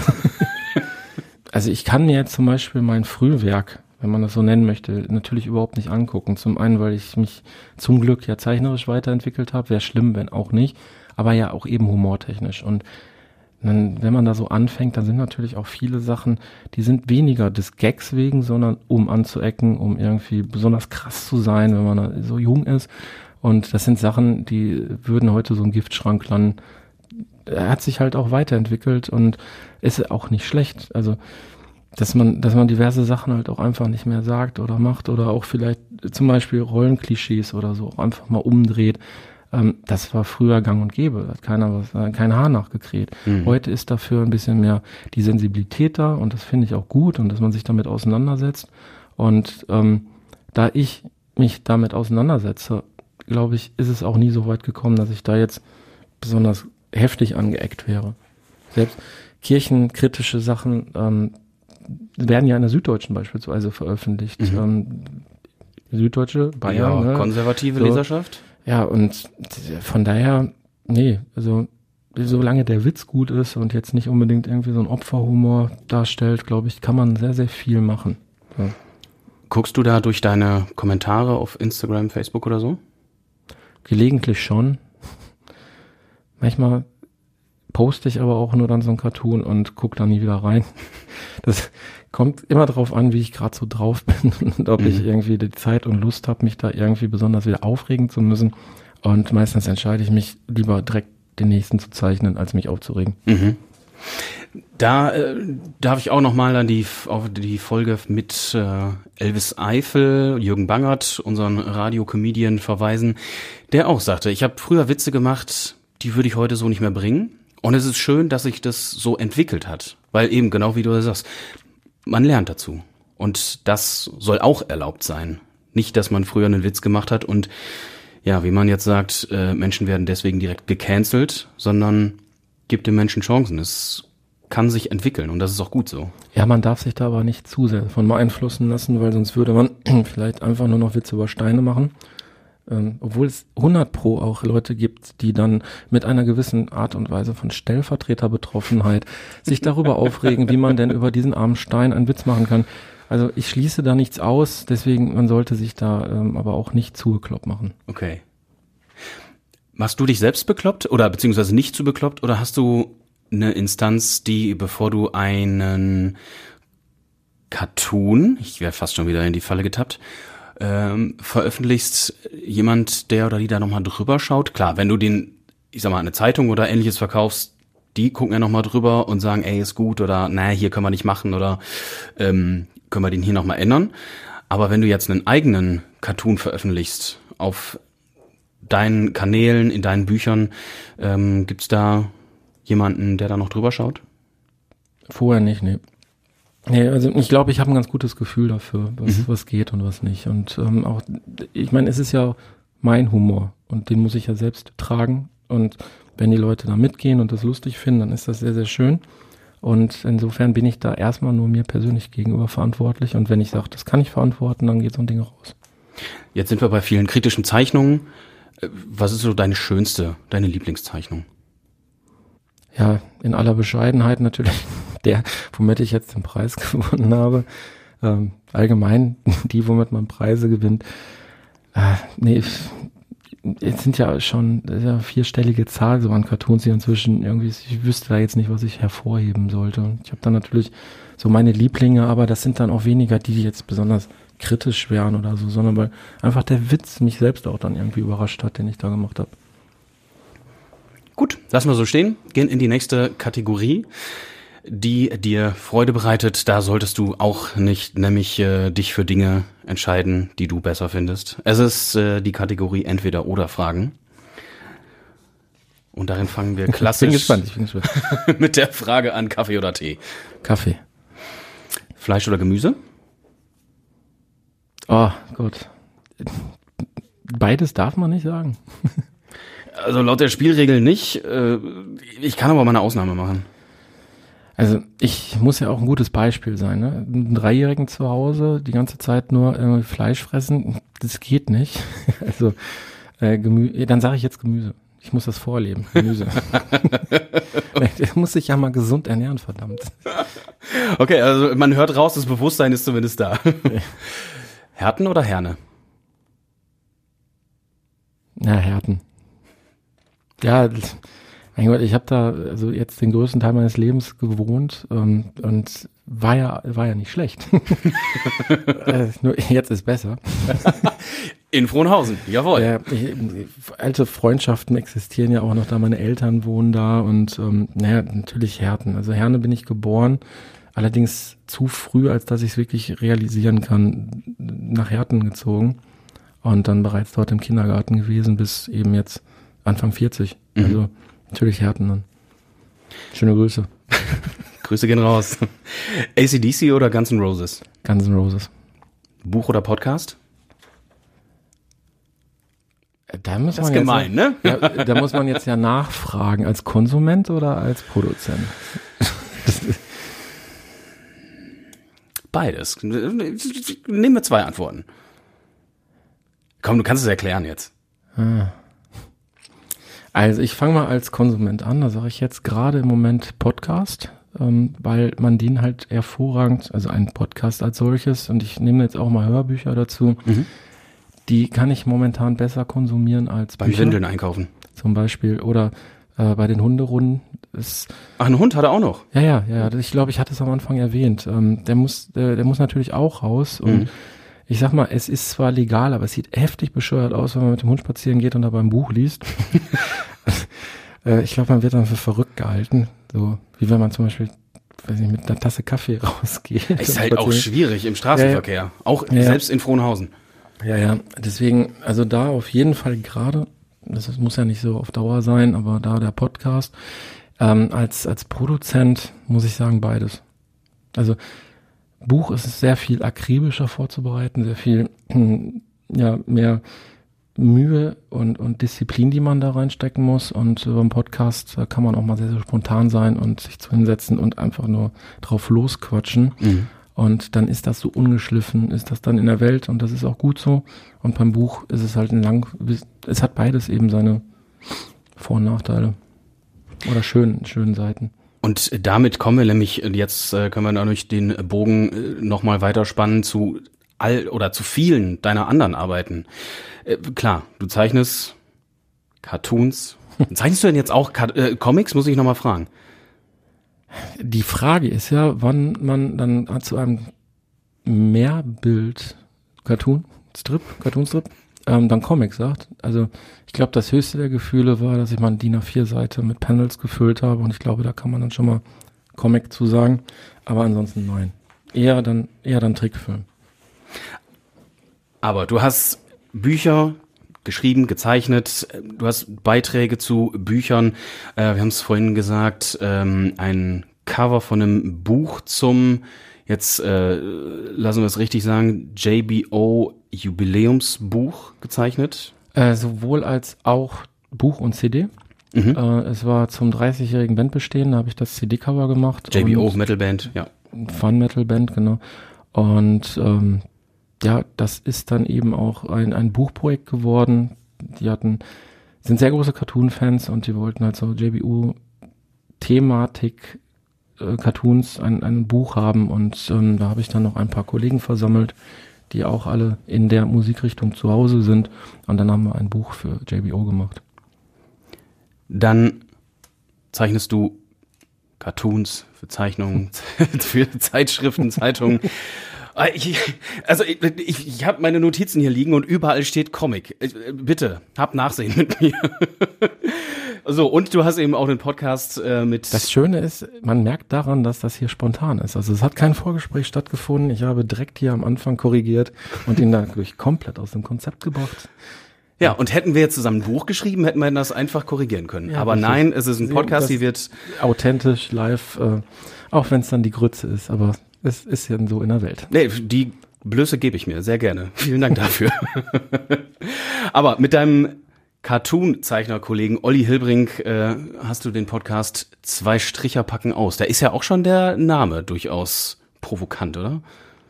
Also ich kann mir jetzt zum Beispiel mein Frühwerk, wenn man das so nennen möchte, natürlich überhaupt nicht angucken. Zum einen, weil ich mich zum Glück ja zeichnerisch weiterentwickelt habe. Wäre schlimm, wenn auch nicht. Aber ja auch eben humortechnisch. Und dann, wenn man da so anfängt, dann sind natürlich auch viele Sachen, die sind weniger des Gags wegen, sondern um anzuecken, um irgendwie besonders krass zu sein, wenn man so jung ist. Und das sind Sachen, die würden heute so im Giftschrank landen. Er hat sich halt auch weiterentwickelt und ist auch nicht schlecht. Also, dass man diverse Sachen halt auch einfach nicht mehr sagt oder macht oder auch vielleicht zum Beispiel Rollenklischees oder so auch einfach mal umdreht. Das war früher gang und gäbe. Da hat kein Haar nachgekräht. Heute ist dafür ein bisschen mehr die Sensibilität da und das finde ich auch gut und dass man sich damit auseinandersetzt. Und da ich mich damit auseinandersetze, glaube ich, ist es auch nie so weit gekommen, dass ich da jetzt besonders heftig angeeckt wäre. Selbst kirchenkritische Sachen werden ja in der Süddeutschen beispielsweise veröffentlicht. Süddeutsche, Bayern. Ja, konservative Leserschaft. Ja, und von daher, nee, also solange der Witz gut ist und jetzt nicht unbedingt irgendwie so ein Opferhumor darstellt, glaube ich, kann man sehr, sehr viel machen. Ja. Guckst du da durch deine Kommentare auf Instagram, Facebook oder so? Gelegentlich schon. Manchmal poste ich aber auch nur dann so ein Cartoon und gucke da nie wieder rein. Das kommt immer drauf an, wie ich gerade so drauf bin und ob ich irgendwie die Zeit und Lust habe, mich da irgendwie besonders wieder aufregen zu müssen. Und meistens entscheide ich mich lieber direkt den nächsten zu zeichnen, als mich aufzuregen. Da darf ich auch nochmal an auf die Folge mit Elvis Eifel, Jürgen Bangert, unseren Radio-Comedian, verweisen, der auch sagte, ich habe früher Witze gemacht, die würde ich heute so nicht mehr bringen. Und es ist schön, dass sich das so entwickelt hat, weil eben genau wie du sagst, man lernt dazu. Und das soll auch erlaubt sein. Nicht, dass man früher einen Witz gemacht hat und ja, wie man jetzt sagt, Menschen werden deswegen direkt gecancelt, sondern gibt den Menschen Chancen. Es kann sich entwickeln und das ist auch gut so. Ja, man darf sich da aber nicht zu sehr von beeinflussen lassen, weil sonst würde man vielleicht einfach nur noch Witze über Steine machen. Obwohl es 100% auch Leute gibt, die dann mit einer gewissen Art und Weise von Stellvertreterbetroffenheit sich darüber aufregen, wie man denn über diesen armen Stein einen Witz machen kann. Also ich schließe da nichts aus, deswegen man sollte sich da aber auch nicht zu bekloppt machen. Okay. Machst du dich selbst bekloppt oder beziehungsweise nicht zu bekloppt oder hast du eine Instanz, die, bevor du einen Cartoon, ich wäre fast schon wieder in die Falle getappt, veröffentlichst, jemand, der oder die da nochmal drüber schaut? Klar, wenn du den, ich sag mal, eine Zeitung oder ähnliches verkaufst, die gucken ja nochmal drüber und sagen, ey, ist gut oder naja, hier können wir nicht machen oder können wir den hier nochmal ändern. Aber wenn du jetzt einen eigenen Cartoon veröffentlichst auf deinen Kanälen, in deinen Büchern, gibt's da jemanden, der da noch drüber schaut? Vorher nicht, nee. Nee, also ich glaube, ich habe ein ganz gutes Gefühl dafür, was geht und was nicht. Und auch, ich meine, es ist ja mein Humor und den muss ich ja selbst tragen. Und wenn die Leute da mitgehen und das lustig finden, dann ist das sehr, sehr schön. Und insofern bin ich da erstmal nur mir persönlich gegenüber verantwortlich. Und wenn ich sage, das kann ich verantworten, dann geht so ein Ding raus. Jetzt sind wir bei vielen kritischen Zeichnungen. Was ist so deine Lieblingszeichnung? Ja, in aller Bescheidenheit natürlich der, womit ich jetzt den Preis gewonnen habe. Allgemein die, womit man Preise gewinnt. Jetzt sind ja schon vierstellige Zahl so an Cartoons, die inzwischen irgendwie, ich wüsste da jetzt nicht, was ich hervorheben sollte. Ich habe dann natürlich so meine Lieblinge, aber das sind dann auch weniger die, die jetzt besonders kritisch wären oder so, sondern weil einfach der Witz mich selbst auch dann irgendwie überrascht hat, den ich da gemacht habe. Gut, lassen wir so stehen, gehen in die nächste Kategorie, die dir Freude bereitet. Da solltest du auch nicht nämlich dich für Dinge entscheiden, die du besser findest. Es ist die Kategorie Entweder-oder-Fragen. Und darin fangen wir klassisch Ich bin gespannt. mit der Frage an: Kaffee oder Tee? Kaffee. Fleisch oder Gemüse? Oh Gott. Beides darf man nicht sagen. Also laut der Spielregeln nicht. Ich kann aber mal eine Ausnahme machen. Also ich muss ja auch ein gutes Beispiel sein. Ne? Einen Dreijährigen zu Hause, die ganze Zeit nur Fleisch fressen, das geht nicht. Also dann sage ich jetzt Gemüse. Ich muss das vorleben, Gemüse. Der muss sich ja mal gesund ernähren, verdammt. Okay, also man hört raus, das Bewusstsein ist zumindest da. Härten oder Herne? Na, Härten. Ja, mein Gott, ich habe da also jetzt den größten Teil meines Lebens gewohnt und war ja nicht schlecht. Nur jetzt ist besser. In Frohnhausen, jawohl. Alte Freundschaften existieren ja auch noch da, meine Eltern wohnen da und natürlich Härten. Also Herne bin ich geboren, allerdings zu früh, als dass ich es wirklich realisieren kann, nach Härten gezogen und dann bereits dort im Kindergarten gewesen bis eben jetzt Anfang 40. Also natürlich Härten dann. Schöne Grüße. Grüße gehen raus. AC/DC oder Guns N' Roses? Guns N' Roses. Buch oder Podcast? Da muss das man ist gemein, ne? Ja, da muss man jetzt ja nachfragen, als Konsument oder als Produzent? Beides. Nehmen wir 2 Antworten. Komm, du kannst es erklären jetzt. Also ich fange mal als Konsument an, da sage ich jetzt gerade im Moment Podcast, weil man den halt hervorragend, also einen Podcast als solches, und ich nehme jetzt auch mal Hörbücher dazu, die kann ich momentan besser konsumieren als beim Windeln einkaufen. Zum Beispiel oder bei den Hunderunden. Ach, einen Hund hat er auch noch? Ja, ich glaube, ich hatte es am Anfang erwähnt. Der muss natürlich auch raus und ich sag mal, es ist zwar legal, aber es sieht heftig bescheuert aus, wenn man mit dem Hund spazieren geht und dabei ein Buch liest. Ich glaube, man wird dann für verrückt gehalten. So wie wenn man zum Beispiel, weiß nicht, mit einer Tasse Kaffee rausgeht. Ist halt auch schwierig im Straßenverkehr. Ja. Auch selbst in Frohnhausen. Ja. Deswegen, also da auf jeden Fall gerade, das muss ja nicht so auf Dauer sein, aber da der Podcast, als Produzent muss ich sagen, beides. Also Buch ist sehr viel akribischer vorzubereiten, sehr viel mehr Mühe und Disziplin, die man da reinstecken muss. Und beim Podcast kann man auch mal sehr, sehr spontan sein und sich zu hinsetzen und einfach nur drauf losquatschen. Mhm. Und dann ist das so ungeschliffen, ist das dann in der Welt und das ist auch gut so. Und beim Buch ist es halt es hat beides eben seine Vor- und Nachteile. Oder schönen Seiten. Und damit kommen wir nämlich, jetzt können wir dadurch den Bogen nochmal weiterspannen zu zu vielen deiner anderen Arbeiten. Klar, du zeichnest Cartoons. Zeichnest du denn jetzt auch Comics, muss ich nochmal fragen? Die Frage ist ja, wann man dann zu einem Mehrbild Cartoonstrip, dann Comic sagt. Also ich glaube, das höchste der Gefühle war, dass ich mal eine DIN A4-Seite mit Panels gefüllt habe und ich glaube, da kann man dann schon mal Comic zu sagen. Aber ansonsten nein. Eher dann Trickfilm. Aber du hast Bücher geschrieben, gezeichnet, du hast Beiträge zu Büchern, wir haben es vorhin gesagt, ein Cover von einem Buch zum, jetzt lassen wir es richtig sagen, JBO Jubiläumsbuch gezeichnet. Sowohl als auch Buch und CD. Mhm. Es war zum 30-jährigen Bandbestehen, da habe ich das CD-Cover gemacht. JBO Metalband, ja. Fun-Metal-Band, genau. Und das ist dann eben auch ein Buchprojekt geworden. Die sind sehr große Cartoon-Fans und die wollten halt so JBU-Thematik Cartoons ein Buch haben und da habe ich dann noch ein paar Kollegen versammelt, die auch alle in der Musikrichtung zu Hause sind und dann haben wir ein Buch für JBO gemacht. Dann zeichnest du Cartoons für Zeichnungen, für Zeitschriften, Zeitungen. Ich habe meine Notizen hier liegen und überall steht Comic. Bitte, hab Nachsehen mit mir. So, und du hast eben auch den Podcast mit... Das Schöne ist, man merkt daran, dass das hier spontan ist. Also es hat kein Vorgespräch stattgefunden. Ich habe direkt hier am Anfang korrigiert und ihn dadurch komplett aus dem Konzept gebracht. Ja, und hätten wir jetzt zusammen ein Buch geschrieben, hätten wir das einfach korrigieren können. Ja, aber nein, es ist ein Podcast, die wird... Authentisch, live, auch wenn es dann die Grütze ist, aber... Es ist ja so in der Welt. Nee, die Blöße gebe ich mir, sehr gerne. Vielen Dank dafür. Aber mit deinem Cartoon-Zeichner-Kollegen Olli Hilbrink hast du den Podcast 2 Stricher packen aus. Da ist ja auch schon der Name durchaus provokant, oder?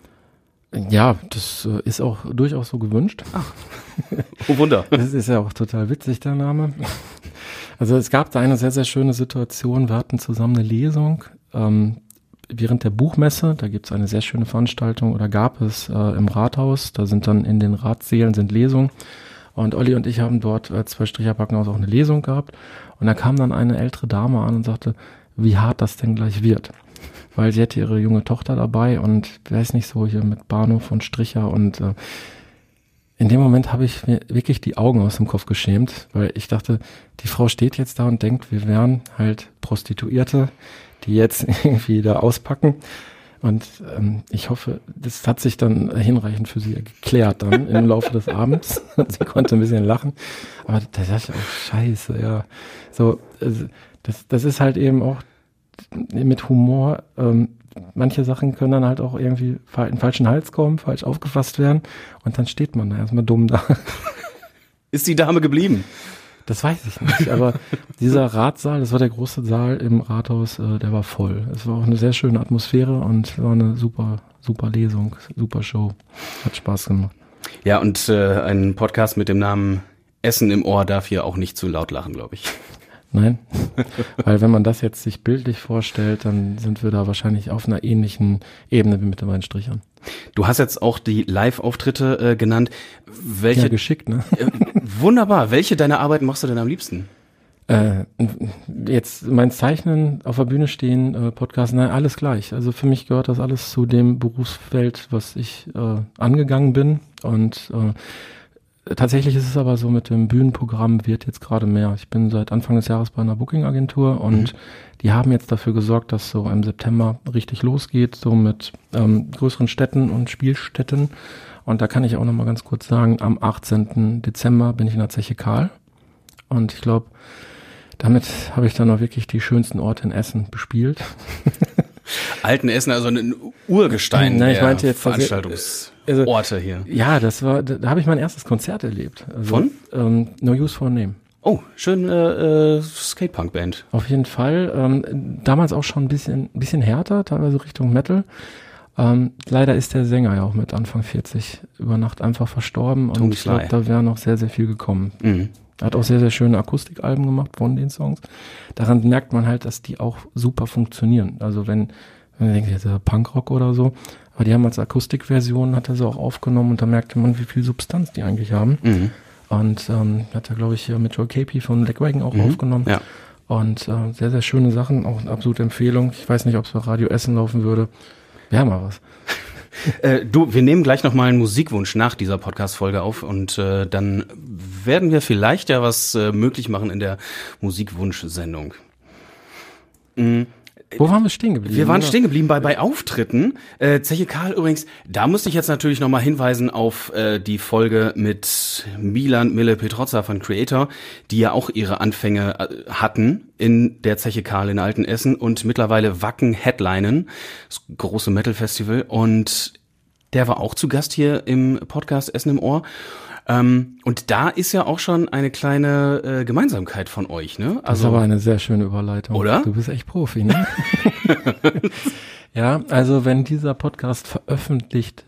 Ja, das ist auch durchaus so gewünscht. Ach, oh Wunder. Das ist ja auch total witzig, der Name. Also es gab da eine sehr, sehr schöne Situation. Wir hatten zusammen eine Lesung, während der Buchmesse, da gibt es eine sehr schöne Veranstaltung oder gab es im Rathaus, da sind dann in den Ratssälen sind Lesungen und Olli und ich haben dort 2 Stricher packen aus auch eine Lesung gehabt und da kam dann eine ältere Dame an und sagte, wie hart das denn gleich wird, weil sie hätte ihre junge Tochter dabei und weiß nicht so hier mit Bahnhof und Stricher und in dem Moment habe ich mir wirklich die Augen aus dem Kopf geschämt, weil ich dachte, die Frau steht jetzt da und denkt, wir wären halt Prostituierte, die jetzt irgendwie da auspacken. Und ich hoffe, das hat sich dann hinreichend für sie geklärt dann im Laufe des Abends. Sie konnte ein bisschen lachen. Aber da dachte ich auch, scheiße, ja. So, das ist halt eben auch mit Humor, manche Sachen können dann halt auch irgendwie in den falschen Hals kommen, falsch aufgefasst werden. Und dann steht man da erstmal dumm da. Ist die Dame geblieben? Das weiß ich nicht, aber dieser Ratssaal, das war der große Saal im Rathaus, der war voll. Es war auch eine sehr schöne Atmosphäre und war eine super Lesung, super Show. Hat Spaß gemacht. Ja, und ein Podcast mit dem Namen Essen im Ohr darf hier auch nicht zu laut lachen, glaube ich. Nein, weil wenn man das jetzt sich bildlich vorstellt, dann sind wir da wahrscheinlich auf einer ähnlichen Ebene wie mit den beiden Strichern. Du hast jetzt auch die Live-Auftritte genannt. Welche? Ja, geschickt, ne? Wunderbar. Welche deiner Arbeiten machst du denn am liebsten? Jetzt mein Zeichnen, auf der Bühne stehen, Podcast, nein, alles gleich. Also für mich gehört das alles zu dem Berufsfeld, was ich angegangen bin und tatsächlich ist es aber so, mit dem Bühnenprogramm wird jetzt gerade mehr. Ich bin seit Anfang des Jahres bei einer Booking-Agentur und die haben jetzt dafür gesorgt, dass so im September richtig losgeht, so mit größeren Städten und Spielstätten. Und da kann ich auch noch mal ganz kurz sagen, am 18. Dezember bin ich in der Zeche Karl. Und ich glaube, damit habe ich dann auch wirklich die schönsten Orte in Essen bespielt. Altenessen, also ein Urgestein ich meinte jetzt Veranstaltungsorte hier. Ja, da habe ich mein erstes Konzert erlebt. Also, von? No Use for a Name. Oh, schön Skatepunk-Band. Auf jeden Fall. Damals auch schon ein bisschen härter, teilweise Richtung Metal. Leider ist der Sänger ja auch mit Anfang 40 über Nacht einfach verstorben. Und ich glaube, da wäre noch sehr, sehr viel gekommen. Er hat auch sehr, sehr schöne Akustikalben gemacht von den Songs. Daran merkt man halt, dass die auch super funktionieren. Also wenn man denkt, jetzt ist Punkrock oder so, aber die haben als Akustikversion, hat er sie auch aufgenommen und da merkte man, wie viel Substanz die eigentlich haben. Und hat er, glaube ich, hier mit Joel Capey von Black Wagon auch aufgenommen. Ja. Und sehr, sehr schöne Sachen, auch eine absolute Empfehlung. Ich weiß nicht, ob es bei Radio Essen laufen würde. Wäre mal was. Wir nehmen gleich nochmal einen Musikwunsch nach dieser Podcast-Folge auf und dann werden wir vielleicht ja was möglich machen in der Musikwunsch-Sendung. Wo waren wir stehen geblieben? Wir waren stehen geblieben bei Auftritten. Zeche Karl übrigens, da musste ich jetzt natürlich nochmal hinweisen auf die Folge mit Milan Mille-Petrozza von Creator, die ja auch ihre Anfänge hatten in der Zeche Karl in Altenessen und mittlerweile Wacken headlinen, das große Metal-Festival. Und der war auch zu Gast hier im Podcast Essen im Ohr. Und da ist ja auch schon eine kleine Gemeinsamkeit von euch, ne? Das ist aber eine sehr schöne Überleitung. Oder? Du bist echt Profi, ne? Ja, also wenn dieser Podcast veröffentlicht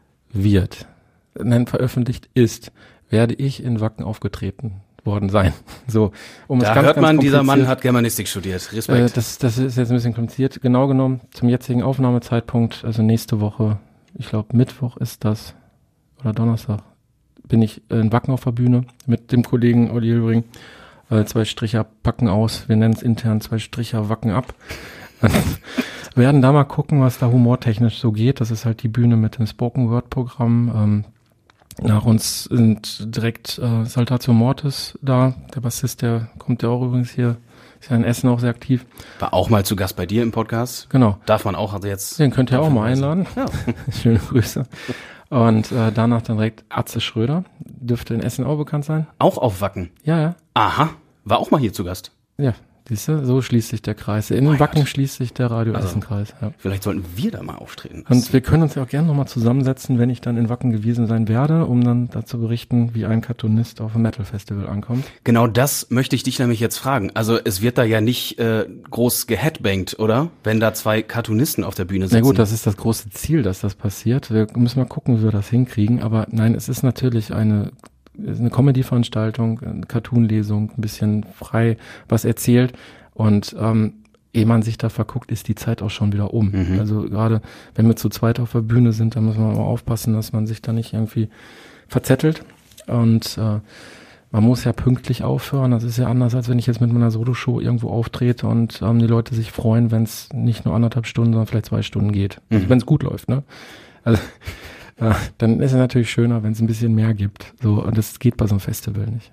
ist, werde ich in Wacken aufgetreten worden sein. So, da hört man, dieser Mann hat Germanistik studiert. Respekt. Das ist jetzt ein bisschen kompliziert. Genau genommen, zum jetzigen Aufnahmezeitpunkt, also nächste Woche, ich glaube Mittwoch ist das, oder Donnerstag, bin ich in Wacken auf der Bühne mit dem Kollegen Olli Hilbring. 2 Stricher packen aus, wir nennen es intern 2 Stricher Wacken ab. Wir werden da mal gucken, was da humortechnisch so geht. Das ist halt die Bühne mit dem Spoken-Word-Programm. Nach uns sind direkt Saltatio Mortis da. Der Bassist, der kommt ja auch übrigens hier, ist ja in Essen auch sehr aktiv. War auch mal zu Gast bei dir im Podcast. Genau. Darf man auch, also jetzt. Den könnt ihr auch mal einladen. Ja. Schöne Grüße. Und danach dann direkt Atze Schröder. Dürfte in Essen auch bekannt sein. Auch auf Wacken? Ja. Aha. War auch mal hier zu Gast. Ja. Siehst du, so schließt sich der Kreis. In Wacken schließt sich der Radio Essen-Kreis. Ja. Vielleicht sollten wir da mal auftreten. Und wir können uns ja auch gerne nochmal zusammensetzen, wenn ich dann in Wacken gewesen sein werde, um dann dazu berichten, wie ein Cartoonist auf ein Metal-Festival ankommt. Genau das möchte ich dich nämlich jetzt fragen. Also es wird da ja nicht groß geheadbangt, oder? Wenn da 2 Cartoonisten auf der Bühne sitzen. Na gut, das ist das große Ziel, dass das passiert. Wir müssen mal gucken, wie wir das hinkriegen. Aber nein, es ist natürlich eine Comedy-Veranstaltung, eine Cartoon-Lesung, ein bisschen frei was erzählt und ehe man sich da verguckt, ist die Zeit auch schon wieder um. Also gerade wenn wir zu zweit auf der Bühne sind, dann muss man auch aufpassen, dass man sich da nicht irgendwie verzettelt und man muss ja pünktlich aufhören. Das ist ja anders, als wenn ich jetzt mit meiner Soloshow irgendwo auftrete und die Leute sich freuen, wenn es nicht nur 1,5 Stunden, sondern vielleicht 2 Stunden geht. Also, wenn es gut läuft, ne? Also dann ist es natürlich schöner, wenn es ein bisschen mehr gibt. So, und das geht bei so einem Festival nicht.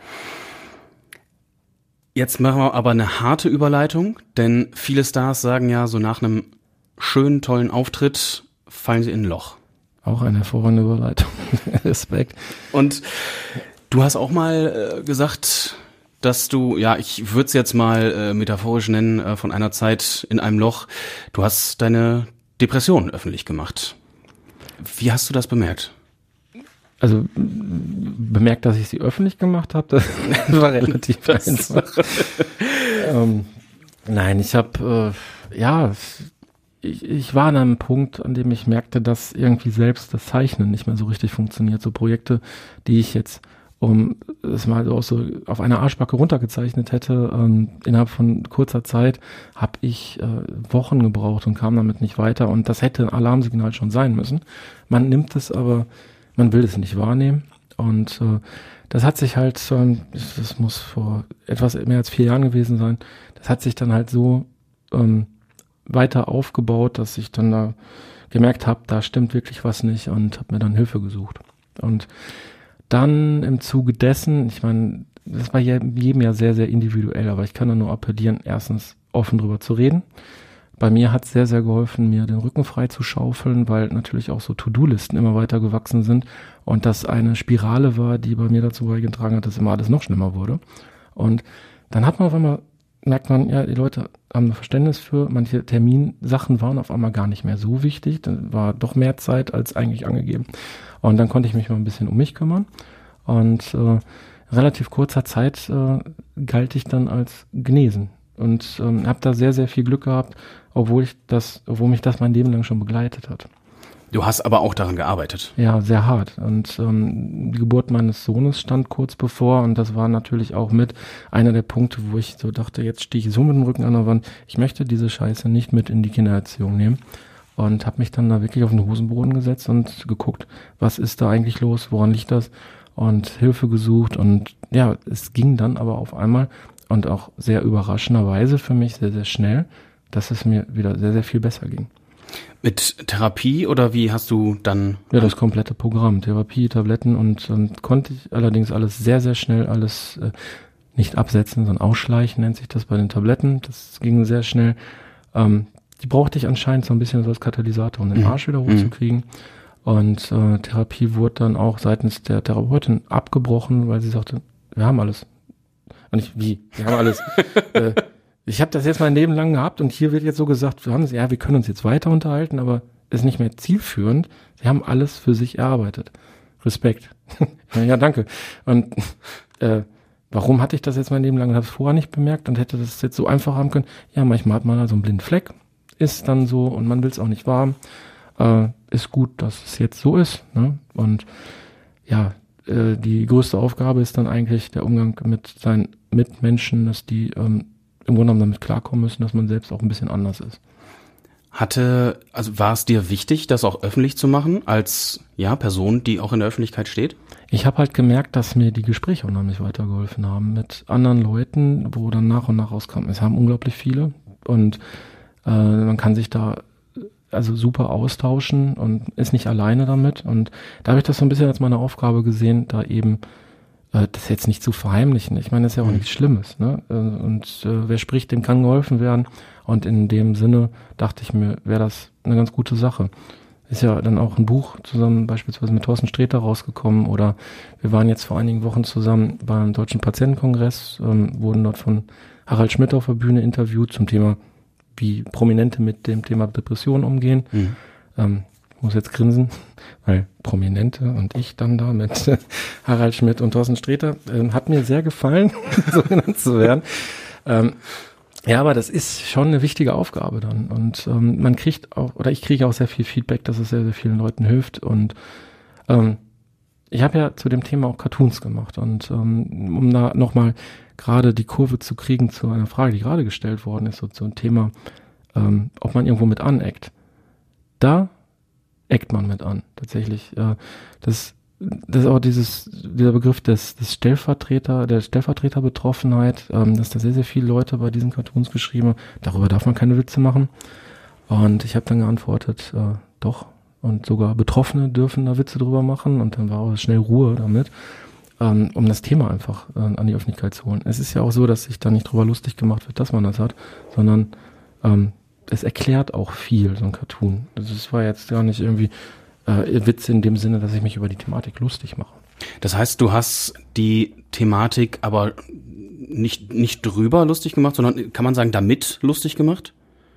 Jetzt machen wir aber eine harte Überleitung, denn viele Stars sagen ja, so nach einem schönen, tollen Auftritt fallen sie in ein Loch. Auch eine hervorragende Überleitung. Respekt. Und du hast auch mal gesagt, dass du, ja, ich würde es jetzt mal metaphorisch nennen, von einer Zeit in einem Loch, du hast deine Depression öffentlich gemacht. Wie hast du das bemerkt? Also bemerkt, dass ich sie öffentlich gemacht habe, das war relativ einfach. Nein, ich habe, ich war an einem Punkt, an dem ich merkte, dass irgendwie selbst das Zeichnen nicht mehr so richtig funktioniert. So Projekte, die ich jetzt, um es mal auch so auf einer Arschbacke runtergezeichnet hätte, innerhalb von kurzer Zeit habe ich Wochen gebraucht und kam damit nicht weiter. Und das hätte ein Alarmsignal schon sein müssen. Man nimmt es, aber man will es nicht wahrnehmen. Und das hat sich halt, das muss vor etwas mehr als 4 Jahren gewesen sein, das hat sich dann halt so weiter aufgebaut, dass ich dann da gemerkt habe, da stimmt wirklich was nicht und habe mir dann Hilfe gesucht. Und dann im Zuge dessen, ich meine, das war jedem ja sehr, sehr individuell, aber ich kann da nur appellieren, erstens offen drüber zu reden. Bei mir hat es sehr, sehr geholfen, mir den Rücken frei zu schaufeln, weil natürlich auch so To-Do-Listen immer weiter gewachsen sind und das eine Spirale war, die bei mir dazu beigetragen hat, dass immer alles noch schlimmer wurde. Und dann hat man auf einmal, merkt man, ja, die Leute haben ein Verständnis für, manche Terminsachen waren auf einmal gar nicht mehr so wichtig, dann war doch mehr Zeit als eigentlich angegeben. Und dann konnte ich mich mal ein bisschen um mich kümmern und relativ kurzer Zeit galt ich dann als genesen. Und habe da sehr, sehr viel Glück gehabt, obwohl mich das mein Leben lang schon begleitet hat. Du hast aber auch daran gearbeitet. Ja, sehr hart. Und die Geburt meines Sohnes stand kurz bevor und das war natürlich auch mit einer der Punkte, wo ich so dachte, jetzt stehe ich so mit dem Rücken an der Wand, ich möchte diese Scheiße nicht mit in die Kindererziehung nehmen. Und habe mich dann da wirklich auf den Hosenboden gesetzt und geguckt, was ist da eigentlich los, woran liegt das? Und Hilfe gesucht und ja, es ging dann aber auf einmal und auch sehr überraschenderweise für mich sehr, sehr schnell, dass es mir wieder sehr, sehr viel besser ging. Mit Therapie oder wie hast du dann? Ja, das komplette Programm, Therapie, Tabletten und konnte ich allerdings alles sehr, sehr schnell, alles nicht absetzen, sondern ausschleichen nennt sich das bei den Tabletten. Das ging sehr schnell. Die brauchte ich anscheinend so ein bisschen so als Katalysator, um den Arsch wieder hochzukriegen. Und Therapie wurde dann auch seitens der Therapeutin abgebrochen, weil sie sagte, wir haben alles. Und wir haben alles. Ich habe das jetzt mein Leben lang gehabt und hier wird jetzt so gesagt, wir können uns jetzt weiter unterhalten, aber ist nicht mehr zielführend. Sie haben alles für sich erarbeitet. Respekt. Ja, danke. Und warum hatte ich das jetzt mein Leben lang und habe es vorher nicht bemerkt und hätte das jetzt so einfach haben können? Ja, manchmal hat man da so einen blinden Fleck, ist dann so und man will es auch nicht wahrhaben. Ist gut, dass es jetzt so ist. Ne? Und ja, die größte Aufgabe ist dann eigentlich der Umgang mit seinen Mitmenschen, dass die im Grunde genommen damit klarkommen müssen, dass man selbst auch ein bisschen anders ist. War es dir wichtig, das auch öffentlich zu machen, als Person, die auch in der Öffentlichkeit steht? Ich habe halt gemerkt, dass mir die Gespräche unheimlich weitergeholfen haben mit anderen Leuten, wo dann nach und nach rauskam. Es haben unglaublich viele und man kann sich da also super austauschen und ist nicht alleine damit. Und da habe ich das so ein bisschen als meine Aufgabe gesehen, da eben das jetzt nicht zu verheimlichen. Ich meine, das ist ja auch nichts Schlimmes. Ne? Und wer spricht, dem kann geholfen werden. Und in dem Sinne dachte ich mir, wäre das eine ganz gute Sache. Ist ja dann auch ein Buch zusammen beispielsweise mit Thorsten Sträter rausgekommen oder wir waren jetzt vor einigen Wochen zusammen beim Deutschen Patientenkongress, wurden dort von Harald Schmidt auf der Bühne interviewt zum Thema, wie Prominente mit dem Thema Depression umgehen. Muss jetzt grinsen, weil Prominente und ich dann da mit Harald Schmidt und Thorsten Sträter hat mir sehr gefallen, so genannt zu werden. Ja, aber das ist schon eine wichtige Aufgabe dann und man kriegt auch, oder ich kriege auch sehr viel Feedback, dass es sehr, sehr vielen Leuten hilft und ich habe ja zu dem Thema auch Cartoons gemacht und um da nochmal gerade die Kurve zu kriegen zu einer Frage, die gerade gestellt worden ist, so ein Thema, ob man irgendwo mit aneckt. Da eckt man mit an, tatsächlich. Das ist auch dieser Begriff der Stellvertreterbetroffenheit, dass da sehr, sehr viele Leute bei diesen Cartoons geschrieben haben, darüber darf man keine Witze machen. Und ich habe dann geantwortet, doch. Und sogar Betroffene dürfen da Witze drüber machen und dann war auch schnell Ruhe damit, um das Thema einfach an die Öffentlichkeit zu holen. Es ist ja auch so, dass sich da nicht drüber lustig gemacht wird, dass man das hat, sondern es erklärt auch viel, so ein Cartoon. Also es war jetzt gar nicht irgendwie Witz in dem Sinne, dass ich mich über die Thematik lustig mache. Das heißt, du hast die Thematik aber nicht drüber lustig gemacht, sondern kann man sagen, damit lustig gemacht?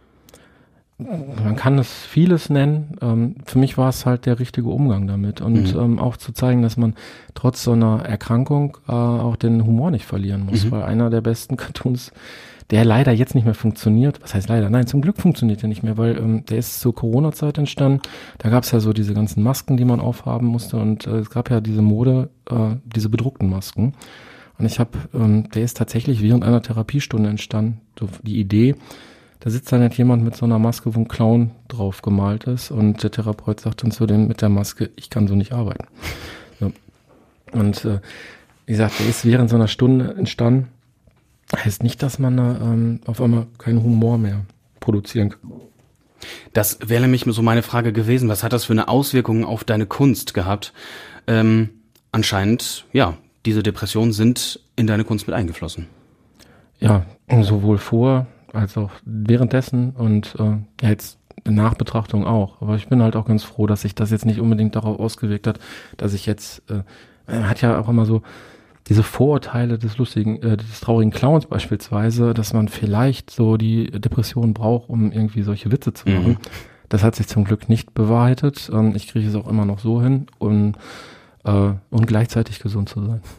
Man kann es vieles nennen. Für mich war es halt der richtige Umgang damit und auch zu zeigen, dass man trotz so einer Erkrankung auch den Humor nicht verlieren muss, weil einer der besten Cartoons, der leider jetzt nicht mehr funktioniert, was heißt leider? Nein, zum Glück funktioniert er nicht mehr, weil der ist zur Corona-Zeit entstanden. Da gab es ja so diese ganzen Masken, die man aufhaben musste und es gab ja diese Mode, diese bedruckten Masken. Und der ist tatsächlich während einer Therapiestunde entstanden. So die Idee, da sitzt dann halt jemand mit so einer Maske, wo ein Clown drauf gemalt ist und der Therapeut sagt dann zu dem mit der Maske, ich kann so nicht arbeiten. So. Und wie gesagt, der ist während so einer Stunde entstanden. Heißt nicht, dass man da auf einmal keinen Humor mehr produzieren kann. Das wäre nämlich so meine Frage gewesen. Was hat das für eine Auswirkung auf deine Kunst gehabt? anscheinend, ja, diese Depressionen sind in deine Kunst mit eingeflossen. Ja, sowohl vor als auch währenddessen und jetzt in Nachbetrachtung auch. Aber ich bin halt auch ganz froh, dass sich das jetzt nicht unbedingt darauf ausgewirkt hat, dass ich jetzt, man hat ja auch immer so diese Vorurteile des des traurigen Clowns beispielsweise, dass man vielleicht so die Depression braucht, um irgendwie solche Witze zu machen. Das hat sich zum Glück nicht bewahrheitet. Ich kriege es auch immer noch so hin und gleichzeitig gesund zu sein.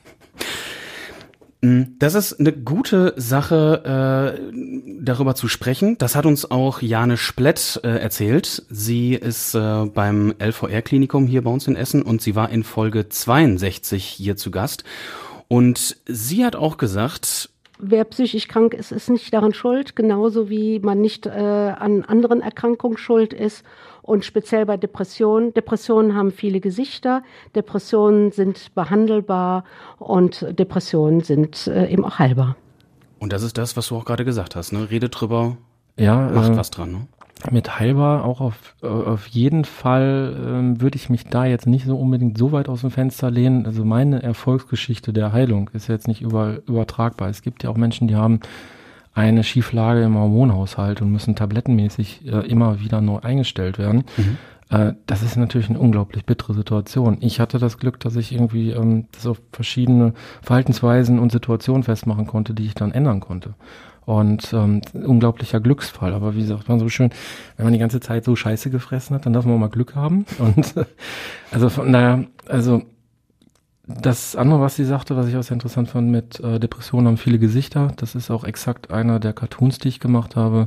Das ist eine gute Sache, darüber zu sprechen. Das hat uns auch Jane Splett erzählt. Sie ist beim LVR-Klinikum hier bei uns in Essen und sie war in Folge 62 hier zu Gast. Und sie hat auch gesagt, wer psychisch krank ist, ist nicht daran schuld, genauso wie man nicht an anderen Erkrankungen schuld ist. Und speziell bei Depressionen. Depressionen haben viele Gesichter. Depressionen sind behandelbar und Depressionen sind eben auch heilbar. Und das ist das, was du auch gerade gesagt hast, ne? Rede drüber, ja, macht was dran, ne? Mit heilbar auch auf jeden Fall würde ich mich da jetzt nicht so unbedingt so weit aus dem Fenster lehnen. Also meine Erfolgsgeschichte der Heilung ist jetzt nicht übertragbar. Es gibt ja auch Menschen, die haben eine Schieflage im Hormonhaushalt und müssen tablettenmäßig immer wieder neu eingestellt werden. Das ist natürlich eine unglaublich bittere Situation. Ich hatte das Glück, dass ich irgendwie das auf verschiedene Verhaltensweisen und Situationen festmachen konnte, die ich dann ändern konnte. Und unglaublicher Glücksfall. Aber wie sagt man so schön, wenn man die ganze Zeit so Scheiße gefressen hat, dann darf man auch mal Glück haben. Und also von daher, also das andere, was sie sagte, was ich auch sehr interessant fand, mit Depressionen haben viele Gesichter. Das ist auch exakt einer der Cartoons, die ich gemacht habe,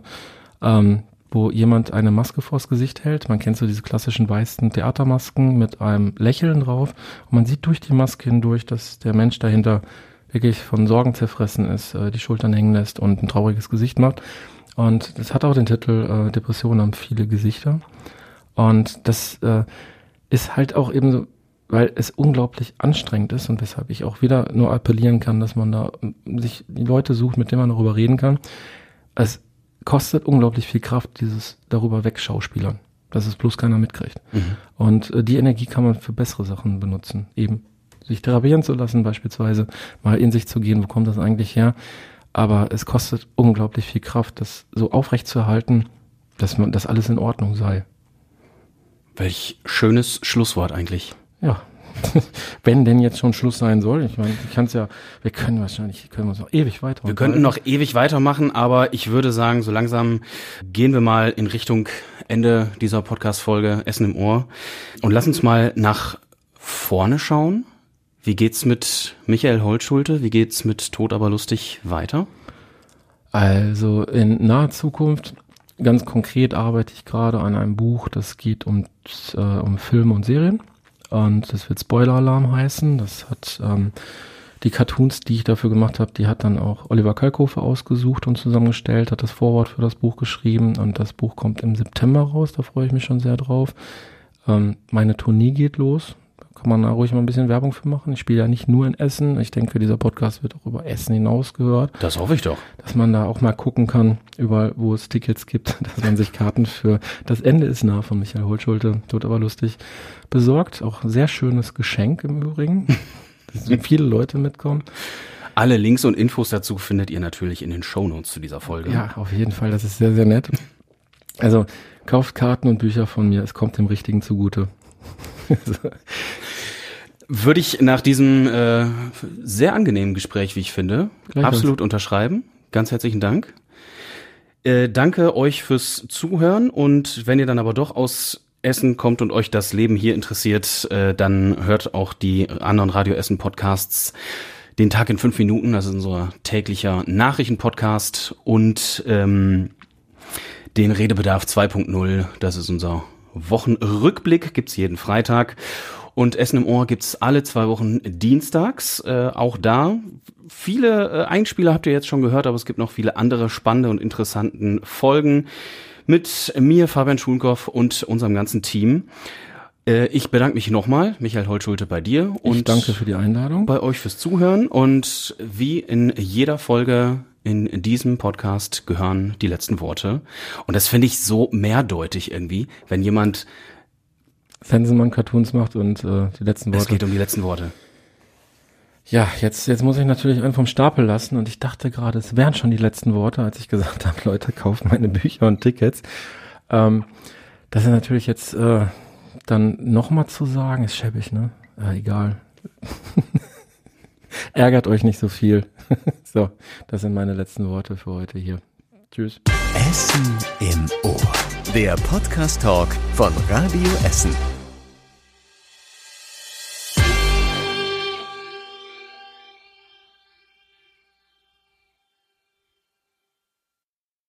wo jemand eine Maske vors Gesicht hält. Man kennt so diese klassischen weißen Theatermasken mit einem Lächeln drauf. Und man sieht durch die Maske hindurch, dass der Mensch dahinter wirklich von Sorgen zerfressen ist, die Schultern hängen lässt und ein trauriges Gesicht macht. Und das hat auch den Titel Depressionen haben viele Gesichter. Und das ist halt auch eben so, weil es unglaublich anstrengend ist und weshalb ich auch wieder nur appellieren kann, dass man da sich die Leute sucht, mit denen man darüber reden kann. Es kostet unglaublich viel Kraft, dieses darüber wegschauspielern, dass es bloß keiner mitkriegt. Und die Energie kann man für bessere Sachen benutzen, eben sich therapieren zu lassen beispielsweise, mal in sich zu gehen, wo kommt das eigentlich her? Aber es kostet unglaublich viel Kraft, das so aufrecht zu erhalten, dass alles in Ordnung sei. Welch schönes Schlusswort eigentlich. Ja, wenn denn jetzt schon Schluss sein soll. Ich meine, wir können uns noch ewig weiter. Wir könnten noch ewig weitermachen, aber ich würde sagen, so langsam gehen wir mal in Richtung Ende dieser Podcast-Folge Essen im Ohr und lass uns mal nach vorne schauen. Wie geht's mit Michael Holtschulte? Wie geht's mit Tot aber lustig weiter? Also in naher Zukunft, ganz konkret arbeite ich gerade an einem Buch, das geht um Filme und Serien. Und das wird Spoiler-Alarm heißen. Das hat die Cartoons, die ich dafür gemacht habe, die hat dann auch Oliver Kalkofe ausgesucht und zusammengestellt, hat das Vorwort für das Buch geschrieben und das Buch kommt im September raus, da freue ich mich schon sehr drauf. Meine Tournee geht los, da kann man da ruhig mal ein bisschen Werbung für machen. Ich spiele ja nicht nur in Essen, ich denke, dieser Podcast wird auch über Essen hinaus gehört. Das hoffe ich doch. Dass man da auch mal gucken kann, überall, wo es Tickets gibt, dass man sich Karten für Das Ende ist nah von Michael Holtschulte, Tot aber lustig, besorgt. Auch ein sehr schönes Geschenk im Übrigen. Dass viele Leute mitkommen. Alle Links und Infos dazu findet ihr natürlich in den Shownotes zu dieser Folge. Ja, auf jeden Fall. Das ist sehr, sehr nett. Also kauft Karten und Bücher von mir. Es kommt dem Richtigen zugute. Würde ich nach diesem sehr angenehmen Gespräch, wie ich finde, absolut unterschreiben. Ganz herzlichen Dank. Danke euch fürs Zuhören und wenn ihr dann aber doch aus Essen kommt und euch das Leben hier interessiert, dann hört auch die anderen Radio Essen Podcasts Den Tag in 5 Minuten, das ist unser täglicher Nachrichtenpodcast und den Redebedarf 2.0, das ist unser Wochenrückblick, gibt's jeden Freitag und Essen im Ohr gibt's alle 2 Wochen dienstags, auch da. Viele Einspieler habt ihr jetzt schon gehört, aber es gibt noch viele andere spannende und interessanten Folgen mit mir, Fabian Schulenkoff und unserem ganzen Team. Ich bedanke mich nochmal, Michael Holtschulte, bei dir. Und ich danke für die Einladung. Bei euch fürs Zuhören. Und wie in jeder Folge in diesem Podcast gehören die letzten Worte. Und das finde ich so mehrdeutig irgendwie, wenn jemand Sensenmann Cartoons macht und die letzten Worte. Es geht um die letzten Worte. Ja, jetzt muss ich natürlich einen vom Stapel lassen und ich dachte gerade, es wären schon die letzten Worte, als ich gesagt habe, Leute, kauft meine Bücher und Tickets. Das ist natürlich jetzt dann nochmal zu sagen, ist schäbig, ne? Egal. Ärgert euch nicht so viel. So, das sind meine letzten Worte für heute hier. Tschüss. Essen im Ohr. Der Podcast-Talk von Radio Essen.